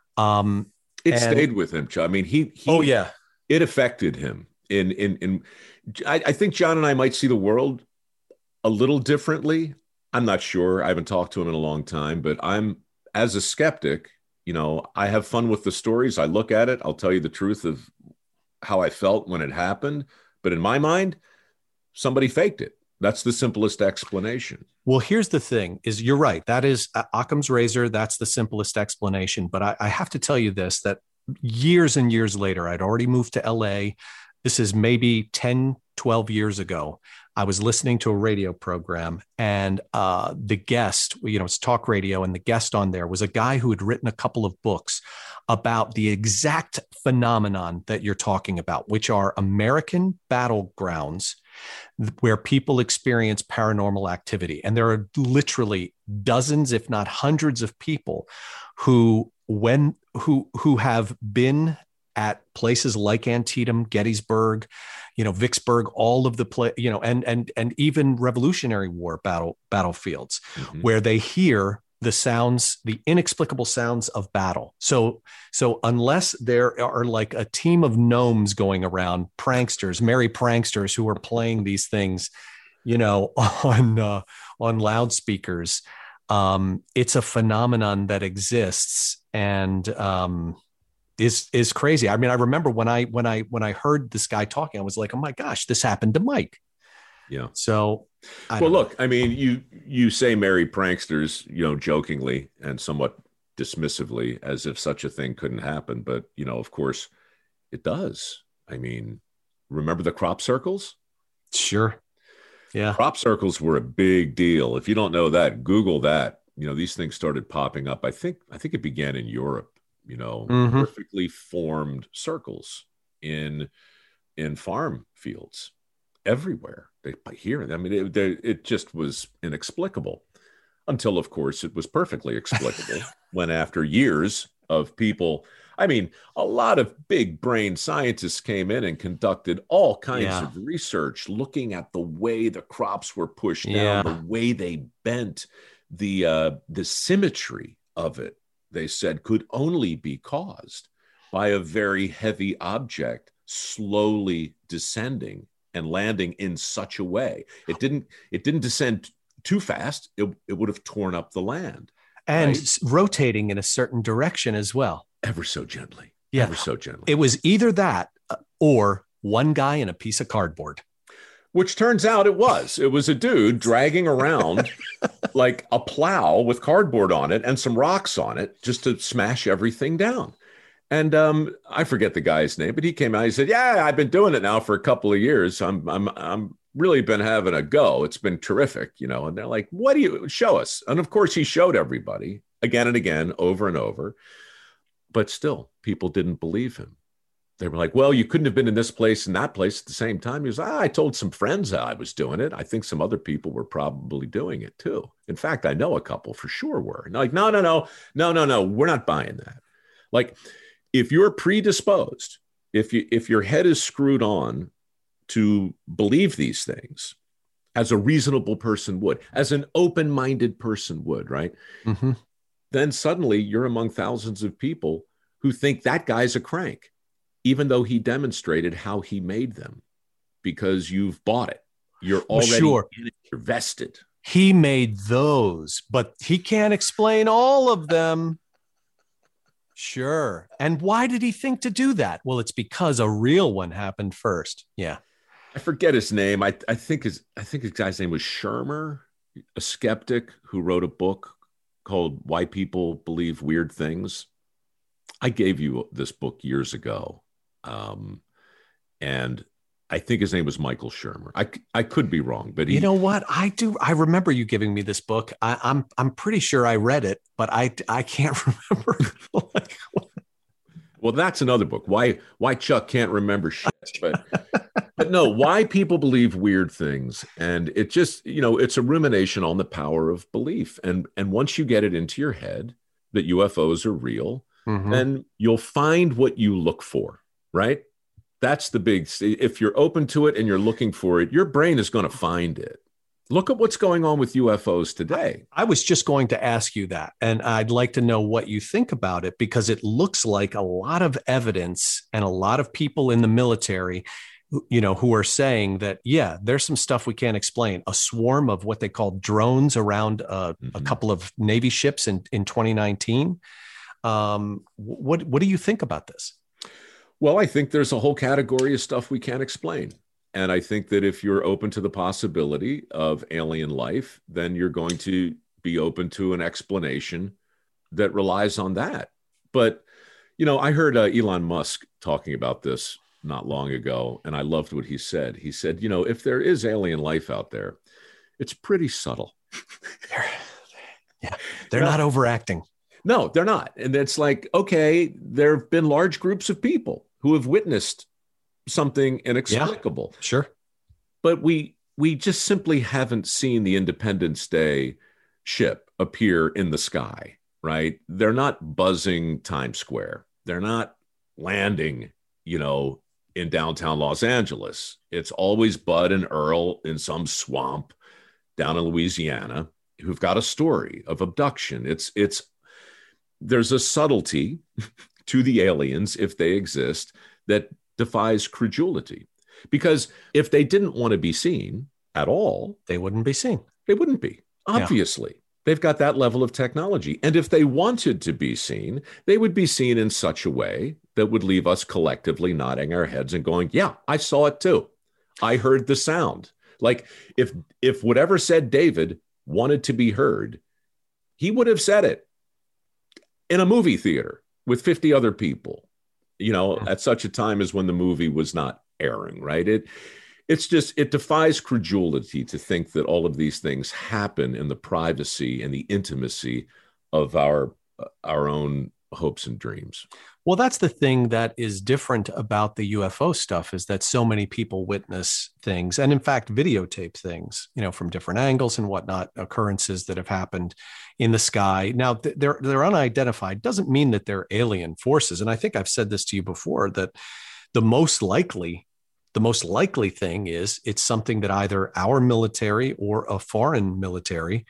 Um, it and, stayed with him, John. I mean, he, he, oh yeah, it affected him. In, in, in, I, I think John and I might see the world a little differently. I'm not sure. I haven't talked to him in a long time, but I'm, as a skeptic, you know, I have fun with the stories. I look at it. I'll tell you the truth of how I felt when it happened. But in my mind, somebody faked it. That's the simplest explanation. Well, here's the thing is you're right. That is uh, Occam's razor. That's the simplest explanation. But I, I have to tell you this, that years and years later, I'd already moved to L A. This is maybe ten, twelve years ago. I was listening to a radio program, and uh, the guest, you know, it's talk radio, and the guest on there was a guy who had written a couple of books about the exact phenomenon that you're talking about, which are American battlegrounds where people experience paranormal activity. And there are literally dozens, if not hundreds of people who, when, who, who have been at places like Antietam, Gettysburg, you know, Vicksburg, all of the play, you know, and and and even Revolutionary War battle battlefields, mm-hmm. where they hear the sounds, the inexplicable sounds of battle. So, so unless there are like a team of gnomes going around, pranksters, merry pranksters who are playing these things, you know, on uh, on loudspeakers, um, it's a phenomenon that exists, and um, is is crazy. I mean, I remember when I when I when I heard this guy talking, I was like, oh my gosh, this happened to Mike. Yeah. So, I well, don't look, know. I mean, you you say merry pranksters, you know, jokingly and somewhat dismissively, as if such a thing couldn't happen. But you know, of course, it does. I mean, remember the crop circles? Sure. Yeah. Crop circles were a big deal. If you don't know that, Google that. You know, these things started popping up. I think I think it began in Europe. You know, Mm-hmm. perfectly formed circles in in farm fields everywhere. They here. I mean, it, they, it just was inexplicable until, of course, it was perfectly explicable when, after years of people, I mean, a lot of big brain scientists came in and conducted all kinds Yeah. of research looking at the way the crops were pushed Yeah. down, the way they bent, the uh, the symmetry of it, they said, could only be caused by a very heavy object slowly descending and landing in such a way. It didn't it didn't descend too fast. It, it would have torn up the land. And right? rotating in a certain direction as well. Ever so gently. Yeah. Ever so gently. It was either that or one guy in a piece of cardboard. Which turns out it was. It was a dude dragging around like a plow with cardboard on it and some rocks on it just to smash everything down. And um, I forget the guy's name, but he came out. He said, "Yeah, I've been doing it now for a couple of years. I'm, I'm, I'm really been having a go. It's been terrific, you know." And they're like, "What do you show us?" And of course, he showed everybody again and again, over and over. But still, people didn't believe him. They were like, "Well, you couldn't have been in this place and that place at the same time." He was, ah, "I told some friends I was doing it. I think some other people were probably doing it too. In fact, I know a couple for sure were." And like, no, no, no, no, no, no. We're not buying that. Like, if you're predisposed, if you if your head is screwed on to believe these things, as a reasonable person would, as an open-minded person would, right? Mm-hmm. Then suddenly you're among thousands of people who think that guy's a crank, even though he demonstrated how he made them, because you've bought it. You're already Sure. in it. You're vested. He made those, but he can't explain all of them. Sure. And why did he think to do that? Well, it's because a real one happened first. Yeah. I forget his name. I, I think his I think his guy's name was Shermer, a skeptic who wrote a book called Why People Believe Weird Things. I gave you this book years ago. Um, and I think his name was Michael Shermer. I, I could be wrong, but he, you know what? I do. I remember you giving me this book. I, I'm I'm pretty sure I read it, but I I can't remember. Well, that's another book. Why why Chuck can't remember shit. But but no, why people believe weird things. And it just, you know, it's a rumination on the power of belief. And and once you get it into your head that U F Os are real, mm-hmm. then you'll find what you look for, right? That's the big, if you're open to it and you're looking for it, your brain is going to find it. Look at what's going on with U F Os today. I was just going to ask you that, and I'd like to know what you think about it, because it looks like a lot of evidence and a lot of people in the military, you know, who are saying that, yeah, there's some stuff we can't explain. A swarm of what they call drones around uh, mm-hmm. a couple of Navy ships in, in twenty nineteen. Um, what, what do you think about this? Well, I think there's a whole category of stuff we can't explain. And I think that if you're open to the possibility of alien life, then you're going to be open to an explanation that relies on that. But, you know, I heard uh, Elon Musk talking about this not long ago, and I loved what he said. He said, you know, if there is alien life out there, it's pretty subtle. Yeah, they're not overacting. No, they're not. And it's like, okay, there have been large groups of people who have witnessed something inexplicable. Yeah, sure. But we we just simply haven't seen the Independence Day ship appear in the sky, right? They're not buzzing Times Square. They're not landing, you know, in downtown Los Angeles. It's always Bud and Earl in some swamp down in Louisiana who've got a story of abduction. It's it's there's a subtlety to the aliens, if they exist, that defies credulity. Because if they didn't want to be seen at all, they wouldn't be seen. They wouldn't be, obviously. Yeah. They've got that level of technology. And if they wanted to be seen, they would be seen in such a way that would leave us collectively nodding our heads and going, yeah, I saw it too. I heard the sound. Like if if whatever said David wanted to be heard, he would have said it in a movie theater with fifty other people, you know, at such a time as when the movie was not airing, right? It it's just, it defies credulity to think that all of these things happen in the privacy and the intimacy of our our own hopes and dreams. Well, that's the thing that is different about the U F O stuff, is that so many people witness things and in fact videotape things, you know, from different angles and whatnot, occurrences that have happened in the sky. Now they're they're unidentified, doesn't mean that they're alien forces. And I think I've said this to you before, that the most likely the most likely thing is it's something that either our military or a foreign military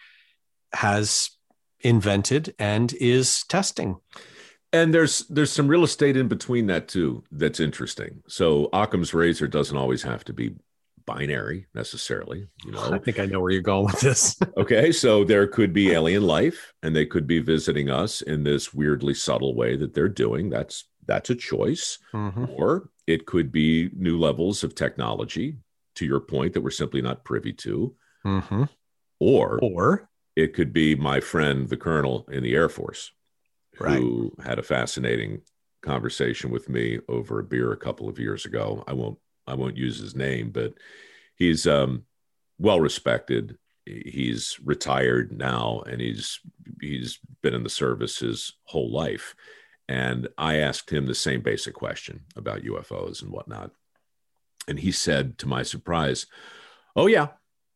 has invented and is testing. And there's there's some real estate in between that too that's interesting. So Occam's razor doesn't always have to be binary necessarily. You know, I think I know where you're going with this. Okay, so there could be alien life, and they could be visiting us in this weirdly subtle way that they're doing. That's that's a choice. Mm-hmm. Or it could be new levels of technology, to your point, that we're simply not privy to. Mm-hmm. Or or it could be my friend, the colonel in the Air Force, right, who had a fascinating conversation with me over a beer a couple of years ago. I won't I won't use his name, but he's um, well respected. He's retired now, and he's he's been in the service his whole life. And I asked him the same basic question about U F Os and whatnot. And he said, to my surprise, "Oh, yeah.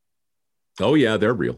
Oh, yeah, they're real."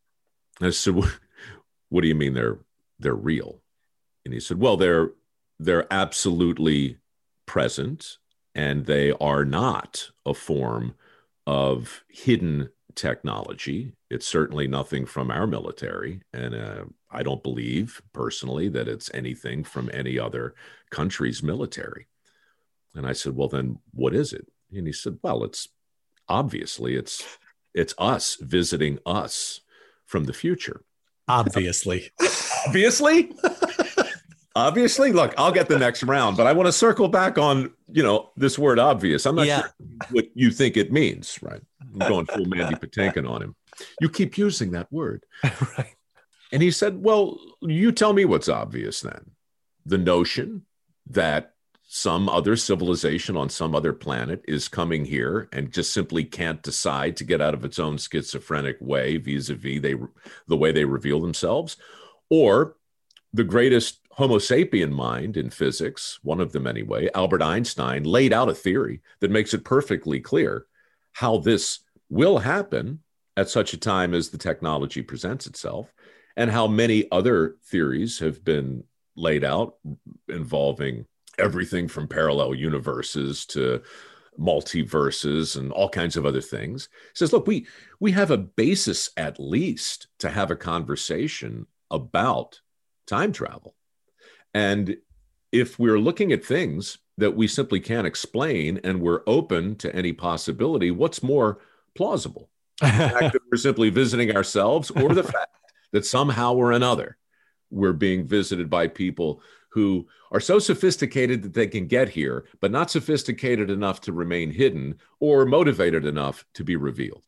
I said, "What do you mean they're they're real?" And he said, "Well, they're they're absolutely present, and they are not a form of hidden technology. It's certainly nothing from our military, and uh, I don't believe personally that it's anything from any other country's military." And I said, "Well, then what is it?" And he said, "Well, it's obviously it's it's us visiting us from the future." Obviously. Obviously? Obviously? Look, I'll get the next round, but I want to circle back on, you know, this word obvious. I'm not yeah. sure what you think it means, right? I'm going full Mandy Patinkin on him. You keep using that word. Right. And he said, "Well, you tell me what's obvious then. The notion that some other civilization on some other planet is coming here and just simply can't decide to get out of its own schizophrenic way vis-a-vis they, the way they reveal themselves, or the greatest Homo sapien mind in physics, one of them anyway, Albert Einstein, laid out a theory that makes it perfectly clear how this will happen at such a time as the technology presents itself, and how many other theories have been laid out involving everything from parallel universes to multiverses and all kinds of other things." He says, "Look, we we have a basis at least to have a conversation about time travel. And if we're looking at things that we simply can't explain and we're open to any possibility, what's more plausible? The fact that we're simply visiting ourselves, or the fact that somehow or another we're being visited by people who are so sophisticated that they can get here, but not sophisticated enough to remain hidden or motivated enough to be revealed?"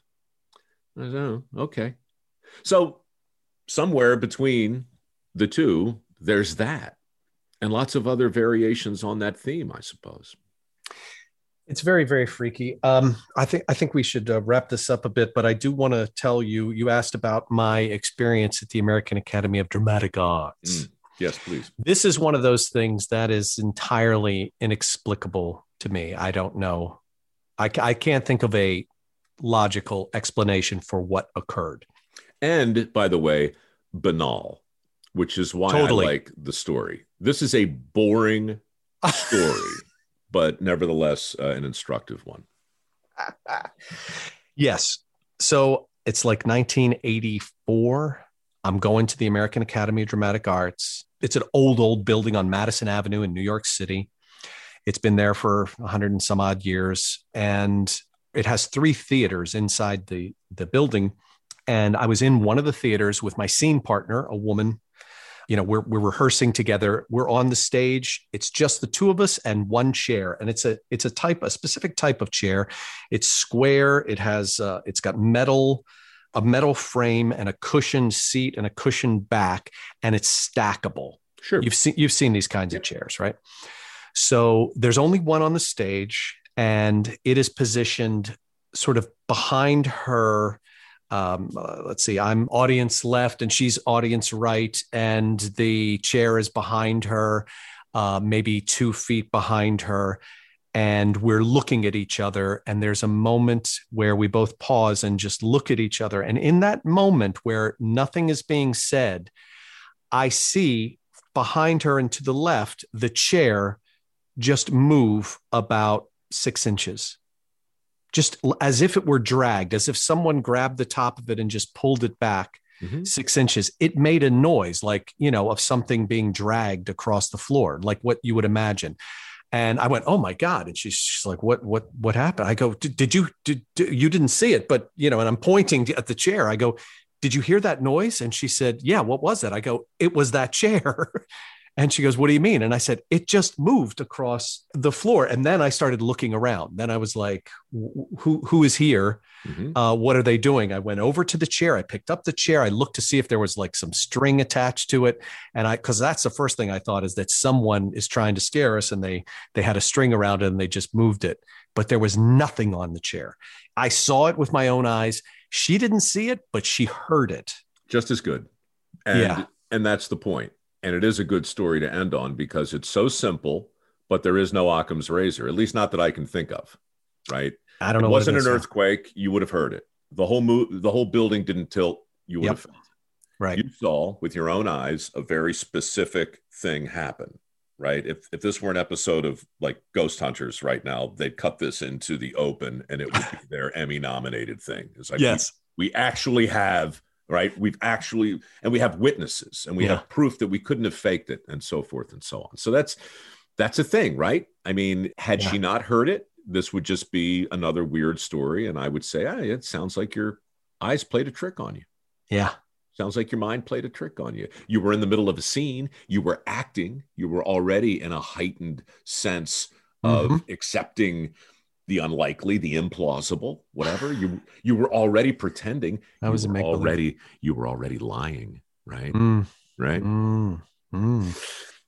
I said, "Oh, okay." So somewhere between the two, there's that, and lots of other variations on that theme, I suppose. It's very, very freaky. Um, I think I think we should uh, wrap this up a bit, but I do want to tell you, you asked about my experience at the American Academy of Dramatic Arts. Mm. Yes, please. This is one of those things that is entirely inexplicable to me. I don't know. I, I can't think of a logical explanation for what occurred. And by the way, banal, which is why totally. I like the story. This is a boring story, but nevertheless uh, an instructive one. Yes. So it's like nineteen eighty-four. I'm going to the American Academy of Dramatic Arts. It's an old, old building on Madison Avenue in New York City. It's been there for a hundred and some odd years. And it has three theaters inside the, the building. And I was in one of the theaters with my scene partner, a woman you know, we're, we're rehearsing together. We're on the stage. It's just the two of us and one chair. And it's a, it's a type, a specific type of chair. It's square. It has, uh, it's got metal, a metal frame and a cushioned seat and a cushioned back, and it's stackable. Sure. You've seen, you've seen these kinds yep. of chairs, right? So there's only one on the stage, and it is positioned sort of behind her. Um, uh, let's see, I'm audience left and she's audience right. And the chair is behind her, uh, maybe two feet behind her. And we're looking at each other. And there's a moment where we both pause and just look at each other. And in that moment where nothing is being said, I see behind her and to the left, the chair just move about six inches. Just as if it were dragged, as if someone grabbed the top of it and just pulled it back mm-hmm. six inches. It made a noise like, you know, of something being dragged across the floor, like what you would imagine. And I went, oh my God. And she's, she's like, what, what, what happened? I go, did you, did, did, you didn't see it, but you know, and I'm pointing at the chair. I go, did you hear that noise? And she said, yeah, what was it? I go, it was that chair. And she goes, what do you mean? And I said, it just moved across the floor. And then I started looking around. Then I was like, who, who is here? Mm-hmm. Uh, what are they doing? I went over to the chair. I picked up the chair. I looked to see if there was like some string attached to it. And I, cause that's the first thing I thought is that someone is trying to scare us, and they, they had a string around it and they just moved it, but there was nothing on the chair. I saw it with my own eyes. She didn't see it, but she heard it. Just as good. And, yeah. and that's the point. And it is a good story to end on because it's so simple, but there is no Occam's razor, at least not that I can think of, right? I don't know. It wasn't what it an is, earthquake. You would have heard it. The whole mo- the whole building didn't tilt. You would yep. have felt it. Right. You saw with your own eyes a very specific thing happen, right? If if this were an episode of like Ghost Hunters right now, they'd cut this into the open and it would be their Emmy nominated thing. It's like, yes, we, we actually have... right. We've actually, and we have witnesses and we yeah. have proof that we couldn't have faked it and so forth and so on. So that's, that's a thing, right? I mean, had yeah. she not heard it, this would just be another weird story. And I would say, ah, it sounds like your eyes played a trick on you. Yeah. Sounds like your mind played a trick on you. You were in the middle of a scene. You were acting. You were already in a heightened sense of mm-hmm. accepting the unlikely, the implausible, whatever. You you were already pretending. That was you a were make-believe. already you were already lying, right? Mm. Right. Mm. Mm.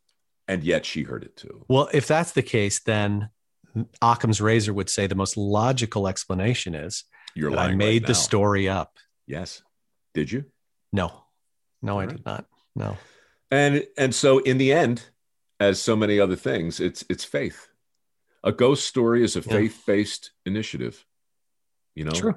And yet she heard it too. Well, if that's the case, then Occam's razor would say the most logical explanation is You're that lying I made right the now. story up. Yes. Did you? No. No, All I right. did not. No. And and so in the end, as so many other things, it's it's faith. A ghost story is a Yeah. faith-based initiative. You know, True.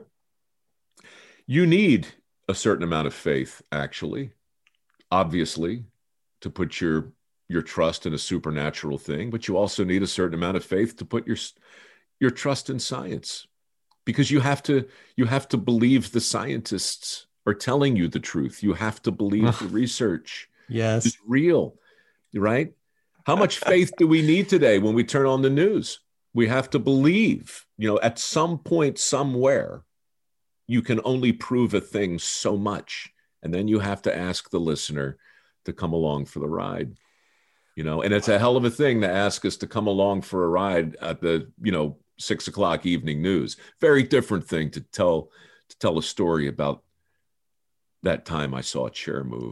You need a certain amount of faith, actually, obviously, to put your your trust in a supernatural thing, but you also need a certain amount of faith to put your your trust in science, because you have to you have to believe the scientists are telling you the truth. You have to believe the research Yes. is real, right? How much faith do we need today when we turn on the news? We have to believe, you know, at some point somewhere, you can only prove a thing so much. And then you have to ask the listener to come along for the ride, you know, and it's a hell of a thing to ask us to come along for a ride at the, you know, six o'clock evening news. Very different thing to tell, to tell a story about that time I saw a chair move.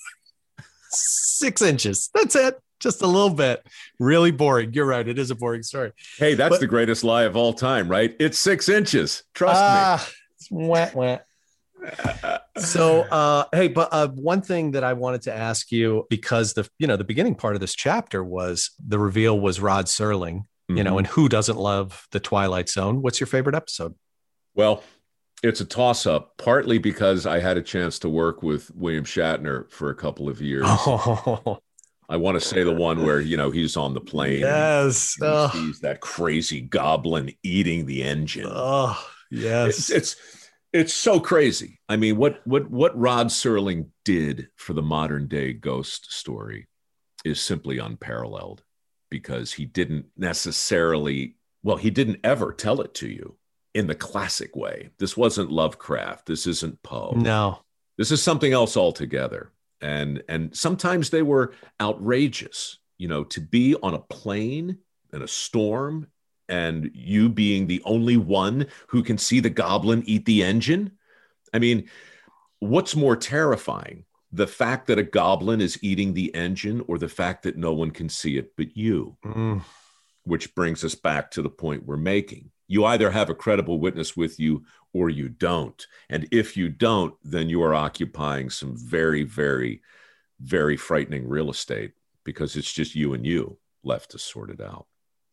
Six inches. That's it. Just a little bit. Really boring. You're right. It is a boring story. Hey, that's But- the greatest lie of all time, right? It's six inches. Trust Ah, it's wet, wet. me. So, uh, hey, but uh, one thing that I wanted to ask you, because the you know the beginning part of this chapter was the reveal was Rod Serling, you Mhm. know, and who doesn't love the Twilight Zone? What's your favorite episode? Well, it's a toss-up, partly because I had a chance to work with William Shatner for a couple of years. Oh, I want to say the one where, you know, he's on the plane. yes. And he Oh, sees that crazy goblin eating the engine. oh, yes. It's, it's it's so crazy. I mean, what what what Rod Serling did for the modern day ghost story is simply unparalleled, because he didn't necessarily, well, he didn't ever tell it to you in the classic way. This wasn't Lovecraft. This isn't Poe. No. This is something else altogether. And, and sometimes they were outrageous, you know, to be on a plane in a storm and you being the only one who can see the goblin eat the engine. I mean, what's more terrifying? The fact that a goblin is eating the engine or the fact that no one can see it but you? Mm. Which brings us back to the point we're making. You either have a credible witness with you or you don't. And if you don't, then you are occupying some very, very, very frightening real estate because it's just you and you left to sort it out.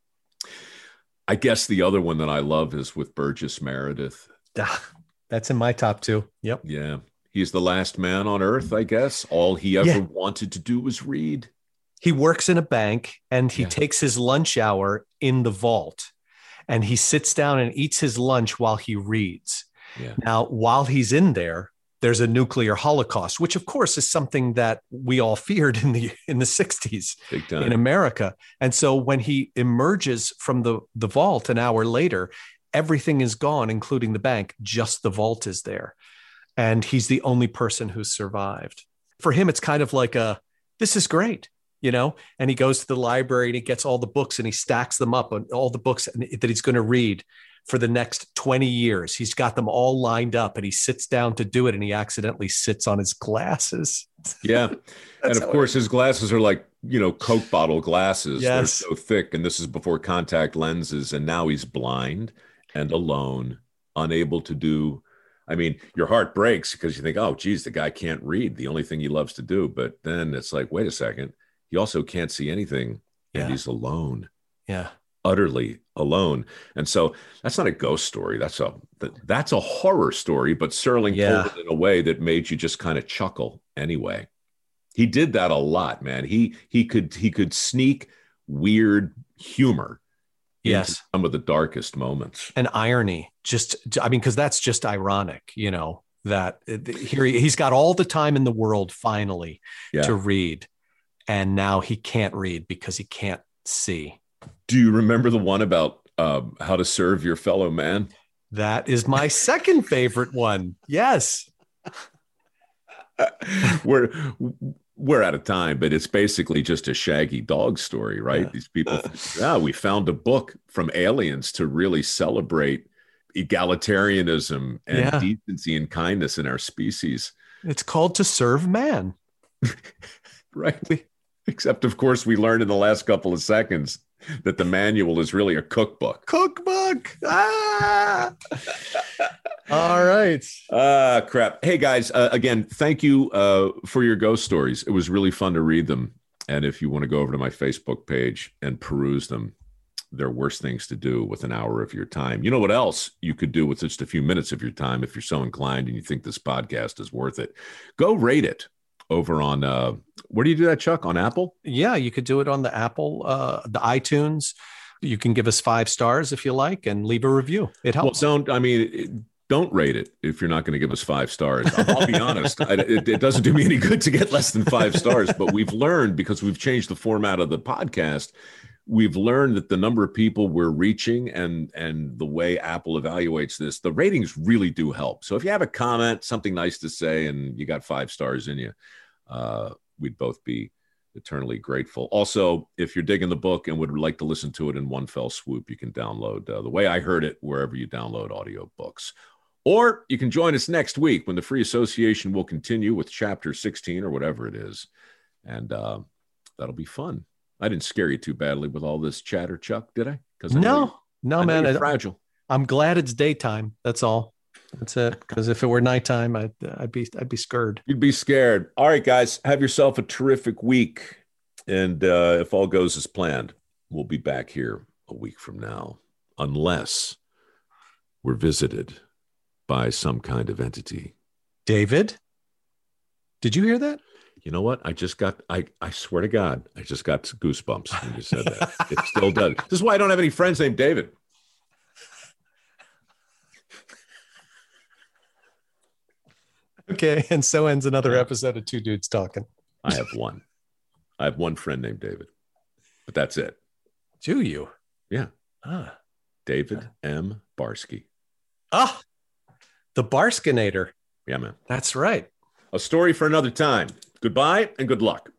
I guess the other one that I love is with Burgess Meredith. That's in my top two. Yep. Yeah. He's the last man on earth, I guess. All he ever yeah. wanted to do was read. He works in a bank and he Yeah. takes his lunch hour in the vault and he sits down and eats his lunch while he reads. Yeah. Now, while he's in there, there's a nuclear holocaust, which of course is something that we all feared in the in the sixties Big time. in America. And so when he emerges from the, the vault an hour later, everything is gone, including the bank. Just the vault is there. And he's the only person who's survived. For him, it's kind of like a, this is great, you know? And he goes to the library and he gets all the books and he stacks them up on all the books that he's going to read for the next twenty years. He's got them all lined up and he sits down to do it and he accidentally sits on his glasses. Yeah. And of course, his glasses are like, you know, Coke bottle glasses. Yes. They're so thick. And this is before contact lenses. And now he's blind and alone, unable to do. I mean, your heart breaks because you think, oh, geez, the guy can't read, the only thing he loves to do. But then it's like, wait a second. He also can't see anything. And Yeah. he's alone. Yeah. Utterly alone. And so that's not a ghost story. That's a that's a horror story, but Serling Yeah. told it in a way that made you just kind of chuckle anyway. He did that a lot, man. He he could he could sneak weird humor Yes. into some of the darkest moments. And irony, just, I mean, because that's just ironic, you know, that here he, he's got all the time in the world finally Yeah. to read. And now he can't read because he can't see. Do you remember the one about um, how to serve your fellow man? That is my second favorite one. Yes. we're we're out of time, but it's basically just a Shaggy dog story, right? Yeah. These people, yeah, we found a book from aliens to really celebrate egalitarianism and Yeah. decency and kindness in our species, It's called To Serve Man. right? Except, of course, we learned in the last couple of seconds that the manual is really a cookbook. Cookbook. Ah. All right. Ah, crap. Hey, guys, uh, again, thank you uh, for your ghost stories. It was really fun to read them. And if you want to go over to my Facebook page and peruse them, there are worse things to do with an hour of your time. You know what else you could do with just a few minutes of your time if you're so inclined and you think this podcast is worth it? Go rate it over on, uh, where do you do that, Chuck? On Apple? Yeah, you could do it on the Apple, uh, the iTunes. You can give us five stars if you like and leave a review. It Well, helps. don't, I mean, it, don't rate it if you're not going to give us five stars. I'll, I'll be honest. I, it, it doesn't do me any good to get less than five stars, but we've learned, because we've changed the format of the podcast, we've learned that the number of people we're reaching and, and the way Apple evaluates this, the ratings really do help. So if you have a comment, something nice to say, and you got five stars in you, uh, we'd both be eternally grateful. Also, if you're digging the book and would like to listen to it in one fell swoop, you can download uh, The Way I Heard It wherever you download audio books. Or you can join us next week when the Free Association will continue with chapter sixteen or whatever it is. And uh, that'll be fun. I didn't scare you too badly with all this chatter, Chuck, did I? Because No, no, man. I- fragile. I'm glad it's daytime. That's all. That's it. Because if it were nighttime, I'd, I'd be I'd be scared. You'd be scared. All right, guys, have yourself a terrific week. And uh, if all goes as planned, we'll be back here a week from now, unless we're visited by some kind of entity. David, did you hear that? You know what? I just got, I, I swear to God, I just got goosebumps when you said that. It still does. This is why I don't have any friends named David. Okay, and so ends another episode of Two Dudes Talking. I have one. I have one friend named David, but that's it. Do you? Yeah. Ah, David M. Barsky. ah, the Barskinator. Yeah, man. That's right. A story for another time. Goodbye and good luck.